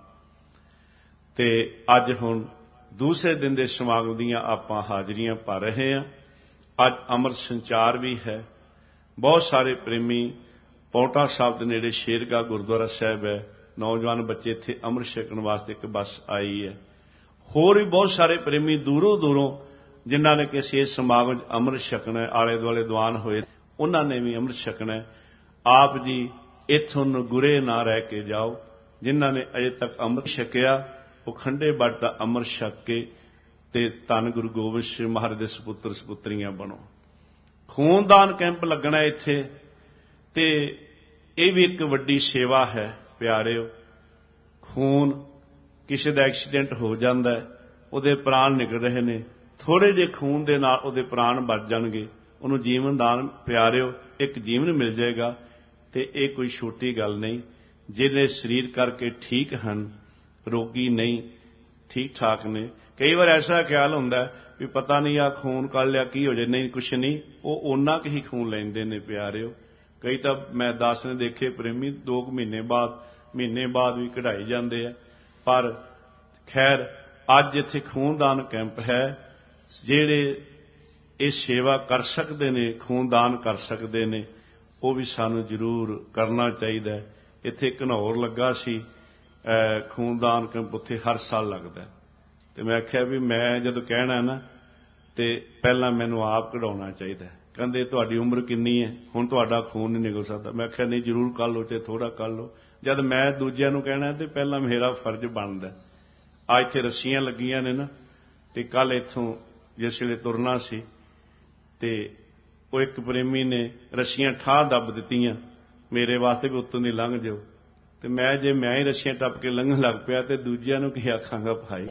ਤੇ ਅੱਜ ਹੁਣ ਦੂਸਰੇ ਦਿਨ ਦੇ ਸਮਾਗਮ ਦੀਆਂ ਆਪਾਂ ਹਾਜ਼ਰੀਆਂ ਭਰ ਰਹੇ ਹਾਂ। ਅੱਜ ਅੰਮ੍ਰਿਤ ਸੰਚਾਰ ਵੀ ਹੈ। ਬਹੁਤ ਸਾਰੇ ਪ੍ਰੇਮੀ ਪੌਂਟਾ ਸਾਹਿਬ ਦੇ ਨੇੜੇ ਸ਼ੇਰਗਾਹ ਗੁਰਦੁਆਰਾ ਸਾਹਿਬ ਹੈ, ਨੌਜਵਾਨ ਬੱਚੇ ਇੱਥੇ ਅੰਮ੍ਰਿਤ ਛਕਣ ਵਾਸਤੇ ਇੱਕ ਬੱਸ ਆਈ ਹੈ। ਹੋਰ ਵੀ ਬਹੁਤ ਸਾਰੇ ਪ੍ਰੇਮੀ ਦੂਰੋਂ ਦੂਰੋਂ ਜਿਨ੍ਹਾਂ ਨੇ ਕਿਸੇ ਇਸ ਸਮਾਗਮ 'ਚ ਅੰਮ੍ਰਿਤ ਛਕਣਾ, ਆਲੇ ਦੁਆਲੇ ਦੀਵਾਨ ਹੋਏ, ਉਹਨਾਂ ਨੇ ਵੀ ਅੰਮ੍ਰਿਤ ਛਕਣਾ। ਆਪ ਜੀ ਇੱਥੋਂ ਗੁਰੇ ਨਾ ਰਹਿ ਕੇ ਜਾਓ। ਜਿਨ੍ਹਾਂ ਨੇ ਅਜੇ ਤੱਕ ਅੰਮ੍ਰਿਤ ਛਕਿਆ ਉਹ ਖੰਡੇ ਬੱਟ ਦਾ ਅੰਮ੍ਰਿਤ ਛਕ ਕੇ ਤੇ ਧੰਨ ਗੁਰੂ ਗੋਬਿੰਦ ਸਿੰਘ ਮਹਾਰਾਜ ਦੇ ਸਪੁੱਤਰ ਸਪੁੱਤਰੀਆਂ ਬਣੋ। ਖੂਨਦਾਨ ਕੈਂਪ ਲੱਗਣਾ ਇੱਥੇ, ਤੇ ਇਹ ਵੀ ਇੱਕ ਵੱਡੀ ਸੇਵਾ ਹੈ ਪਿਆਰਿਓ। ਖੂਨ ਕਿਸੇ ਦਾ ਐਕਸੀਡੈਂਟ ਹੋ ਜਾਂਦਾ, ਉਹਦੇ ਪ੍ਰਾਣ ਨਿਕਲ ਰਹੇ ਨੇ, ਥੋੜੇ ਜਿਹੇ ਖੂਨ ਦੇ ਨਾਲ ਉਹਦੇ ਪ੍ਰਾਣ ਬਚ ਜਾਣਗੇ, ਉਹਨੂੰ ਜੀਵਨ ਦਾਨ ਪਿਆਰਿਓ ਇੱਕ ਜੀਵਨ ਮਿਲ ਜਾਏਗਾ। ਤੇ ਇਹ ਕੋਈ ਛੋਟੀ ਗੱਲ ਨਹੀਂ। ਜਿਹੜੇ ਸਰੀਰ ਕਰਕੇ ਠੀਕ ਹਨ, ਰੋਗੀ ਨਹੀਂ, ਠੀਕ ਠਾਕ ਨੇ। ਕਈ ਵਾਰ ਐਸਾ ਖਿਆਲ ਹੁੰਦਾ ਵੀ ਪਤਾ ਨਹੀਂ ਆ ਖੂਨ ਕੱਢ ਲਿਆ ਕੀ ਹੋ ਜਾਏ। ਨਹੀਂ, ਕੁਛ ਨਹੀਂ, ਉਹ ਓਨਾ ਕੁ ਹੀ ਖੂਨ ਲੈਂਦੇ ਨੇ ਪਿਆਰਿਓ। ਕਈ ਤਾਂ ਮੈਂ 10 ਨੇ ਦੇਖੇ ਪ੍ਰੇਮੀ 2 ਮਹੀਨੇ ਬਾਅਦ ਵੀ ਕਢਾਈ ਜਾਂਦੇ ਆ। ਪਰ ਖੈਰ ਅੱਜ ਇੱਥੇ ਖੂਨਦਾਨ ਕੈਂਪ ਹੈ। ਜਿਹੜੇ ਇਹ ਸੇਵਾ ਕਰ ਸਕਦੇ ਨੇ, ਖੂਨਦਾਨ ਕਰ ਸਕਦੇ ਨੇ, ਉਹ ਵੀ ਸਾਨੂੰ ਜ਼ਰੂਰ ਕਰਨਾ ਚਾਹੀਦਾ। ਇੱਥੇ ਘਨੌਰ ਲੱਗਾ ਸੀ ਖੂਨਦਾਨ ਕੈਂਪ, ਉੱਥੇ ਹਰ ਸਾਲ ਲੱਗਦਾ। ਤੇ ਮੈਂ ਆਖਿਆ ਵੀ ਮੈਂ ਜਦੋਂ ਕਹਿਣਾ ਨਾ ਤੇ ਪਹਿਲਾਂ ਮੈਨੂੰ ਆਪ ਕਢਾਉਣਾ ਚਾਹੀਦਾ। ਕਹਿੰਦੇ ਤੁਹਾਡੀ ਉਮਰ ਕਿੰਨੀ ਹੈ, ਹੁਣ ਤੁਹਾਡਾ ਖੂਨ ਨਹੀਂ ਨਿਕਲ ਸਕਦਾ। ਮੈਂ ਆਖਿਆ ਨਹੀਂ, ਜ਼ਰੂਰ ਕਰ ਲਓ ਤੇ ਥੋੜਾ ਕਰ ਲਓ। ਜਦ ਮੈਂ ਦੂਜਿਆਂ ਨੂੰ ਕਹਿਣਾ ਤੇ ਪਹਿਲਾਂ ਮੇਰਾ ਫਰਜ਼ ਬਣਦਾ। ਅੱਜ ਇੱਥੇ ਰੱਸੀਆਂ ਲੱਗੀਆਂ ਨੇ ਨਾ, ਤੇ ਕੱਲ ਇੱਥੋਂ ਜਿਸ ਵੇਲੇ ਤੁਰਨਾ ਸੀ ਤੇ ਉਹ ਇੱਕ ਪ੍ਰੇਮੀ ਨੇ ਰੱਸੀਆਂ ਠਾਹ ਦੱਬ ਦਿੱਤੀਆਂ ਮੇਰੇ ਵਾਸਤੇ ਵੀ ਉੱਤੋਂ ਦੀ ਲੰਘ ਜਾਓ। ਤੇ ਮੈਂ ਜੇ ਮੈਂ ਹੀ ਰੱਸੀਆਂ ਟੱਪ ਕੇ ਲੰਘਣ ਲੱਗ ਪਿਆ ਤੇ ਦੂਜਿਆਂ ਨੂੰ ਕੀ ਆਖਾਂਗਾ ਭਾਈ।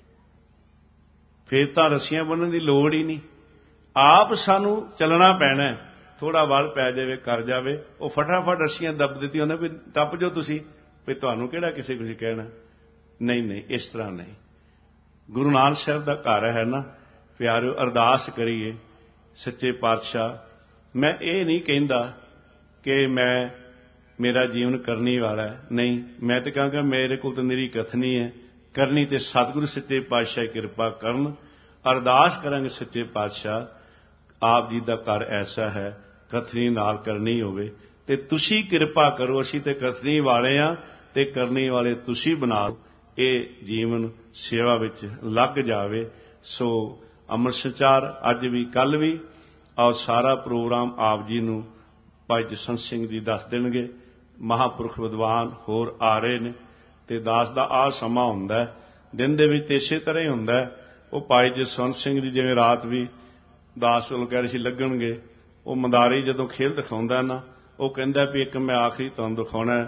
ਫੇਰ ਤਾਂ ਰੱਸੀਆਂ ਬੰਨ੍ਹਣ ਦੀ ਲੋੜ ਹੀ ਨਹੀਂ। ਆਪ ਸਾਨੂੰ ਚੱਲਣਾ ਪੈਣਾ। ਥੋੜਾ ਵੱਲ ਪੈ ਜਾਵੇ, ਕਰ ਜਾਵੇ, ਉਹ ਫਟਾਫਟ ਰੱਸੀਆਂ ਦੱਬ ਦਿੱਤੀਆਂ ਉਹਨੇ ਵੀ ਟੱਪ ਜਾਓ ਤੁਸੀਂ, ਵੀ ਤੁਹਾਨੂੰ ਕਿਹੜਾ ਕਿਸੇ ਕੁਝ ਕਹਿਣਾ। ਨਹੀਂ, ਇਸ ਤਰ੍ਹਾਂ ਨਹੀਂ। ਗੁਰੂ ਨਾਨਕ ਸਾਹਿਬ ਦਾ ਘਰ ਹੈ ਨਾ ਪਿਆਰਿਓ। ਅਰਦਾਸ ਕਰੀਏ ਸੱਚੇ ਪਾਤਸ਼ਾਹ। ਮੈਂ ਇਹ ਨਹੀਂ ਕਹਿੰਦਾ ਕਿ ਮੇਰਾ ਜੀਵਨ ਕਰਨੀ ਵਾਲਾ ਹੈ, ਨਹੀਂ। ਮੈਂ ਤਾਂ ਕਹਾਂਗਾ ਮੇਰੇ ਕੋਲ ਤਾਂ ਨਿਰੀ ਕਥਨੀ ਹੈ। ਕਰਨੀ ਤੇ ਸਤਿਗੁਰੂ ਸੱਚੇ ਪਾਤਸ਼ਾਹ ਕਿਰਪਾ ਕਰਨ। ਅਰਦਾਸ ਕਰਾਂਗੇ ਸੱਚੇ ਪਾਤਸ਼ਾਹ ਆਪ ਜੀ ਦਾ ਘਰ ਐਸਾ ਹੈ, ਕਥਨੀ ਨਾਲ ਕਰਨੀ ਹੋਵੇ ਤੇ ਤੁਸੀਂ ਕਿਰਪਾ ਕਰੋ। ਅਸੀਂ ਤੇ ਕਥਨੀ ਵਾਲੇ ਆ ਤੇ ਕਰਨੀ ਵਾਲੇ ਤੁਸੀਂ ਬਣਾਓ। ਇਹ ਜੀਵਨ ਸੇਵਾ ਵਿੱਚ ਲੱਗ ਜਾਵੇ। ਸੋ ਅੰਮ੍ਰਿਤ ਸੰਚਾਰ ਅੱਜ ਵੀ, ਕੱਲ ਵੀ, ਔਰ ਸਾਰਾ ਪ੍ਰੋਗਰਾਮ ਆਪ ਜੀ ਨੂੰ ਭਾਈ ਜਸਵੰਤ ਸਿੰਘ ਜੀ ਦੱਸ ਦੇਣਗੇ। ਮਹਾਂਪੁਰਖ ਵਿਦਵਾਨ ਹੋਰ ਆ ਰਹੇ ਨੇ ਤੇ ਦਾਸ ਦਾ ਆਹ ਸਮਾਂ ਹੁੰਦਾ ਦਿਨ ਦੇ ਵਿੱਚ ਇਸੇ ਤਰ੍ਹਾਂ ਹੀ ਹੁੰਦਾ। ਉਹ ਭਾਈ ਜਸਵੰਤ ਸਿੰਘ ਜੀ ਜਿਵੇਂ ਰਾਤ ਵੀ ਦਾਸ ਵੱਲੋਂ ਕਹਿ ਰਹੇ ਸੀ ਲੱਗਣਗੇ, ਉਹ ਮੰਦਾਰੀ ਜਦੋਂ ਖੇਲ ਦਿਖਾਉਂਦਾ ਨਾ, ਉਹ ਕਹਿੰਦਾ ਵੀ ਇੱਕ ਮੈਂ ਆਖਰੀ ਤੁਹਾਨੂੰ ਦਿਖਾਉਣਾ,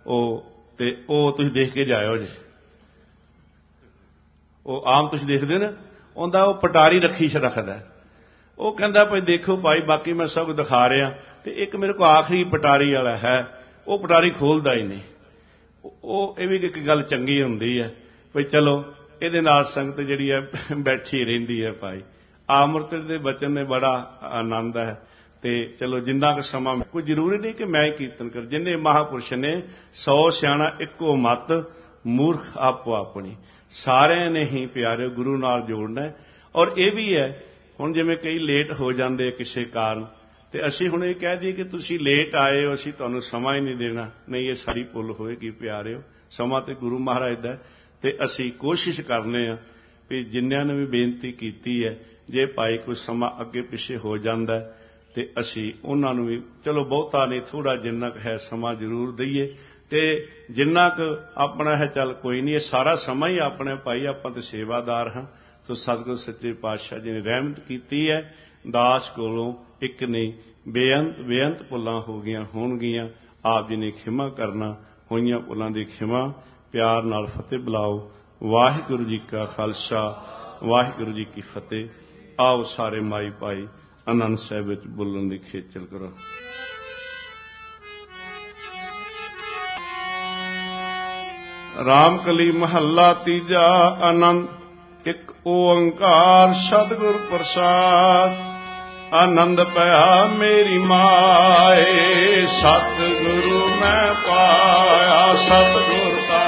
ਉਹ ਤੁਸੀਂ ਦੇਖ ਕੇ ਜਾਇਓ ਜੀ। ਉਹ ਆਮ ਤੁਸੀਂ ਦੇਖਦੇ ਨਾ, ਉਹਦਾ ਉਹ ਪਟਾਰੀ ਰੱਖਦਾ। ਉਹ ਕਹਿੰਦਾ ਭਾਈ ਦੇਖੋ ਭਾਈ, ਬਾਕੀ ਮੈਂ ਸਭ ਦਿਖਾ ਰਿਹਾ ਤੇ ਇੱਕ ਮੇਰੇ ਕੋਲ ਆਖਰੀ ਪਟਾਰੀ ਵਾਲਾ ਹੈ, ਉਹ ਪਟਾਰੀ ਖੋਲਦਾ ਹੀ ਨਹੀਂ। ਉਹ ਇਹ ਵੀ ਇੱਕ ਗੱਲ ਚੰਗੀ ਹੁੰਦੀ ਹੈ ਵੀ ਚਲੋ ਇਹਦੇ ਨਾਲ ਸੰਗਤ ਜਿਹੜੀ ਹੈ ਬੈਠੀ ਰਹਿੰਦੀ ਹੈ। ਭਾਈ ਅੰਮ੍ਰਿਤ ਦੇ ਬਚਨ ਨੇ ਬੜਾ ਆਨੰਦ ਹੈ। ਤੇ ਚਲੋ ਜਿੰਨਾ ਕੁ ਸਮਾਂ, ਕੋਈ ਜ਼ਰੂਰੀ ਨਹੀਂ ਕਿ ਮੈਂ ਹੀ ਕੀਰਤਨ ਕਰ। ਜਿੰਨੇ ਮਹਾਂਪੁਰਸ਼ ਨੇ 100 ਸਿਆਣਾ ਇੱਕੋ ਮੱਤ, ਮੂਰਖ ਆਪੋ ਆਪਣੀ। ਸਾਰਿਆਂ ਨੇ ਹੀ ਪਿਆਰੇ ਗੁਰੂ ਨਾਲ ਜੋੜਨਾ। ਔਰ ਇਹ ਵੀ ਹੈ ਹੁਣ ਜਿਵੇਂ ਕਈ ਲੇਟ ਹੋ ਜਾਂਦੇ ਕਿਸੇ ਕਾਰਨ, ਤੇ ਅਸੀਂ ਹੁਣ ਇਹ ਕਹਿ ਦਈਏ ਕਿ ਤੁਸੀਂ ਲੇਟ ਆਏ ਹੋ, ਅਸੀਂ ਤੁਹਾਨੂੰ ਸਮਾਂ ਹੀ ਨਹੀਂ ਦੇਣਾ, ਨਹੀਂ, ਇਹ ਸਾਰੀ ਭੁੱਲ ਹੋਏਗੀ ਪਿਆਰਿਓ। ਸਮਾਂ ਤੇ ਗੁਰੂ ਮਹਾਰਾਜ ਦਾ, ਤੇ ਅਸੀਂ ਕੋਸ਼ਿਸ਼ ਕਰਨੇ ਆ ਵੀ ਜਿੰਨਿਆਂ ਨੇ ਵੀ ਬੇਨਤੀ ਕੀਤੀ ਹੈ, ਜੇ ਭਾਈ ਕੋਈ ਸਮਾਂ ਅੱਗੇ ਪਿੱਛੇ ਹੋ ਜਾਂਦਾ ਤੇ ਅਸੀਂ ਉਹਨਾਂ ਨੂੰ ਵੀ ਚਲੋ ਬਹੁਤਾ ਨਹੀਂ, ਥੋੜਾ ਜਿੰਨਾ ਕੁ ਹੈ ਸਮਾਂ ਜ਼ਰੂਰ ਦਈਏ, ਤੇ ਜਿੰਨਾ ਕੁ ਆਪਣਾ ਹੈ ਚੱਲ ਕੋਈ ਨਹੀਂ, ਇਹ ਸਾਰਾ ਸਮਾਂ ਹੀ ਆਪਣੇ ਭਾਈ, ਆਪਾਂ ਤੇ ਸੇਵਾਦਾਰ ਹਾਂ। ਸੋ ਸਤਿਗੁਰ ਸੱਚੇ ਪਾਤਸ਼ਾਹ ਜੀ ਨੇ ਰਹਿਮਤ ਕੀਤੀ ਹੈ, ਦਾਸ ਕੋਲੋਂ ਇੱਕ ਨਹੀਂ ਬੇਅੰਤ ਭੁੱਲਾਂ ਹੋ ਗਈਆਂ ਹੋਣਗੀਆਂ, ਆਪ ਜੀ ਨੇ ਖਿਮਾ ਕਰਨਾ, ਹੋਈਆਂ ਭੁੱਲਾਂ ਦੀ ਖਿਮਾ, ਪਿਆਰ ਨਾਲ ਫਤਿਹ ਬੁਲਾਓ। ਵਾਹਿਗੁਰੂ ਜੀ ਕਾ ਖਾਲਸਾ, ਵਾਹਿਗੁਰੂ ਜੀ ਕੀ ਫਤਿਹ। ਆਓ ਸਾਰੇ ਮਾਈ ਭਾਈ ਆਨੰਦ ਸਾਹਿਬ ਵਿੱਚ ਬੋਲਣ ਦੀ ਖੇਚਲ ਕਰੋ। ਰਾਮਕਲੀ ਮਹੱਲਾ ਤੀਜਾ। ਆਨੰਦ ਇੱਕ ਓੰਕਾਰ ਸਤਿਗੁਰ ਪ੍ਰਸਾਦ। ਆਨੰਦ ਪਿਆ ਮੇਰੀ ਮਾਏ, ਸਤਿਗੁਰੂ ਮੈਂ ਪਾਇਆ, ਸਤਿਗੁਰ ਦਾ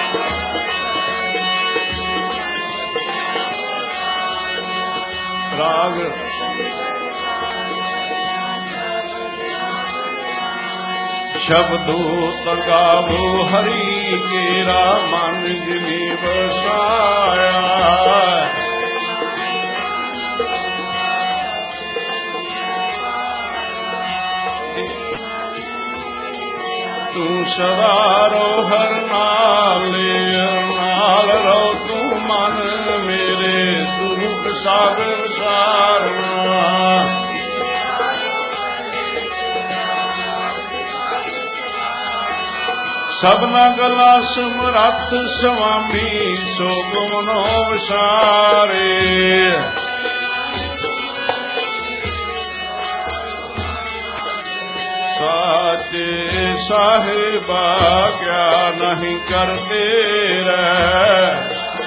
ਰਾਗ। ਸ਼ਬਦੋ ਤਗਾਵੋ ਹਰੀ ਕੇਰਾ, ਮਨ ਜਿਨੀ ਵਸਾਇਆ। ਤੂੰ ਸਦਾ ਰੋ ਹਰ ਨਾਲ ਰੋ, ਤੂੰ ਮਨ ਮੇਰੇ ਸੁਖ ਸਾਗਰ ਸਾਰਨਾ। ਸਭਨਾ ਗਲਾ ਸਮਰੱਥ ਸੁਆਮੀ, ਸੋ ਗੁਮਨੋ ਵਿਸਾਰੇ। ਸਾਚੇ ਸਾਹਿਬਾ ਕਿਆ ਨਹੀਂ ਕਰਦੇ ਰਹਿ,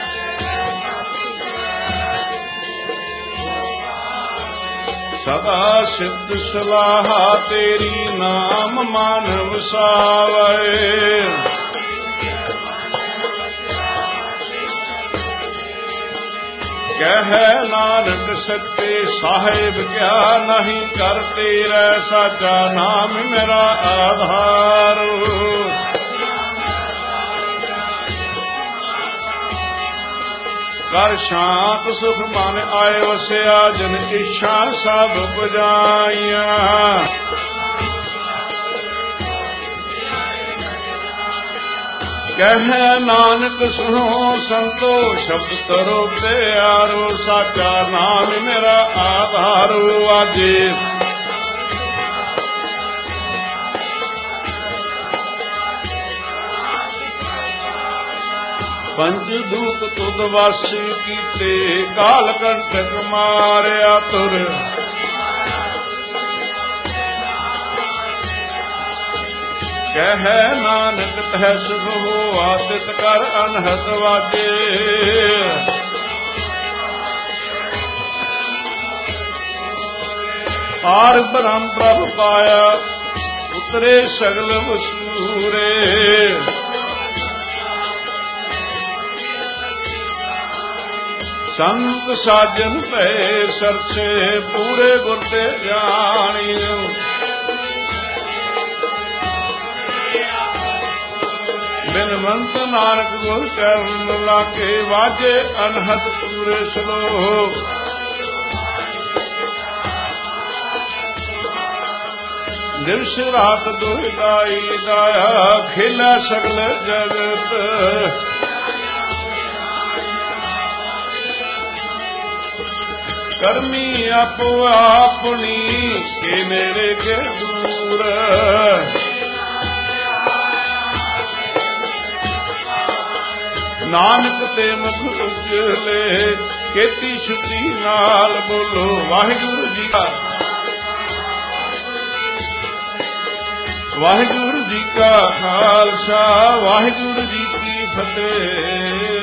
ਸਦਾ ਸਿਫਤ ਸਲਾਹ ਤੇਰੀ, ਨਾਮ ਮਨ ਵਸਾਵੇ। ਕਹਿ ਨਾਨਕ ਸੱਚੇ ਸਾਹਿਬ ਕਿਆ ਨਹੀਂ ਕਰਤੇ ਰਹਿ, ਸਾਚਾ ਨਾਮ ਮੇਰਾ ਆਧਾਰ। ਕਰ ਸ਼ਾਂਤ ਸੁਖ ਮਨ ਆਏ ਵਸਿਆ, ਜਨ ਇੱਛਾ ਸਭ ਪੁਜਾਈਆਂ। ਕਹਿ ਨਾਨਕ ਸੁਣੋ ਸੰਤੋ, ਸ਼ਬਦ ਤਰੋ ਪਿਆਰੋ, ਸਾਚਾ ਨਾਮ ਮੇਰਾ ਆਧਾਰੋ। ਆਜੇ ਪੰਜ ਦੂਤ ਤੁਧ ਵਾਸੀ ਕੀਤੇ, ਕਾਲ ਕੰਟਕ ਮਾਰਿਆ ਤੁਰ। ਕਹਿ ਨਾਨਕ ਤਹਿ ਸੁਖ ਹੋਆ, ਤਿਤ ਕਰ ਅਨਹਦ ਵਾਜੇ। ਪਾਰ ਬ੍ਰਹਮ ਪ੍ਰਭ ਪਾਇਆ, ਉਤਰੇ ਸਗਲ ਵਸੂਰੇ। ਸੰਤ ਸਾਜਨ ਭੈ ਸਰਸੇ, ਪੂਰੇ ਗੁਰ ਤੇ ਜਾਣੀ। ਬਿਨਵੰਤ ਨਾਨਕ ਗੁਰ ਚਰਨ ਲਾਗੇ, ਵਾਜੇ ਅਨਹਦ ਪੂਰੇ ਸਲੋਕ। ਦਿਵਸ ਰਾਤ ਦੁਹਿਦਾਈ ਦਾਇਆ, ਖੇਲਾ ਸਗਲ ਜਗਤ। ਕਰਮੀ ਆਪੋ ਆਪਣੀ, ਕੇ ਨੇੜੇ ਕੇ ਦੂਰ। ਨਾਨਕ ਤੇ ਮੁਖ ਉਜਲੇ, ਕੀਤੀ ਛੁੱਟੀ ਨਾਲ ਬੋਲੋ ਵਾਹਿਗੁਰੂ ਜੀ ਕਾ। ਵਾਹਿਗੁਰੂ ਜੀ ਕਾ ਖਾਲਸਾ, ਵਾਹਿਗੁਰੂ ਜੀ ਕੀ ਫਤਿਹ।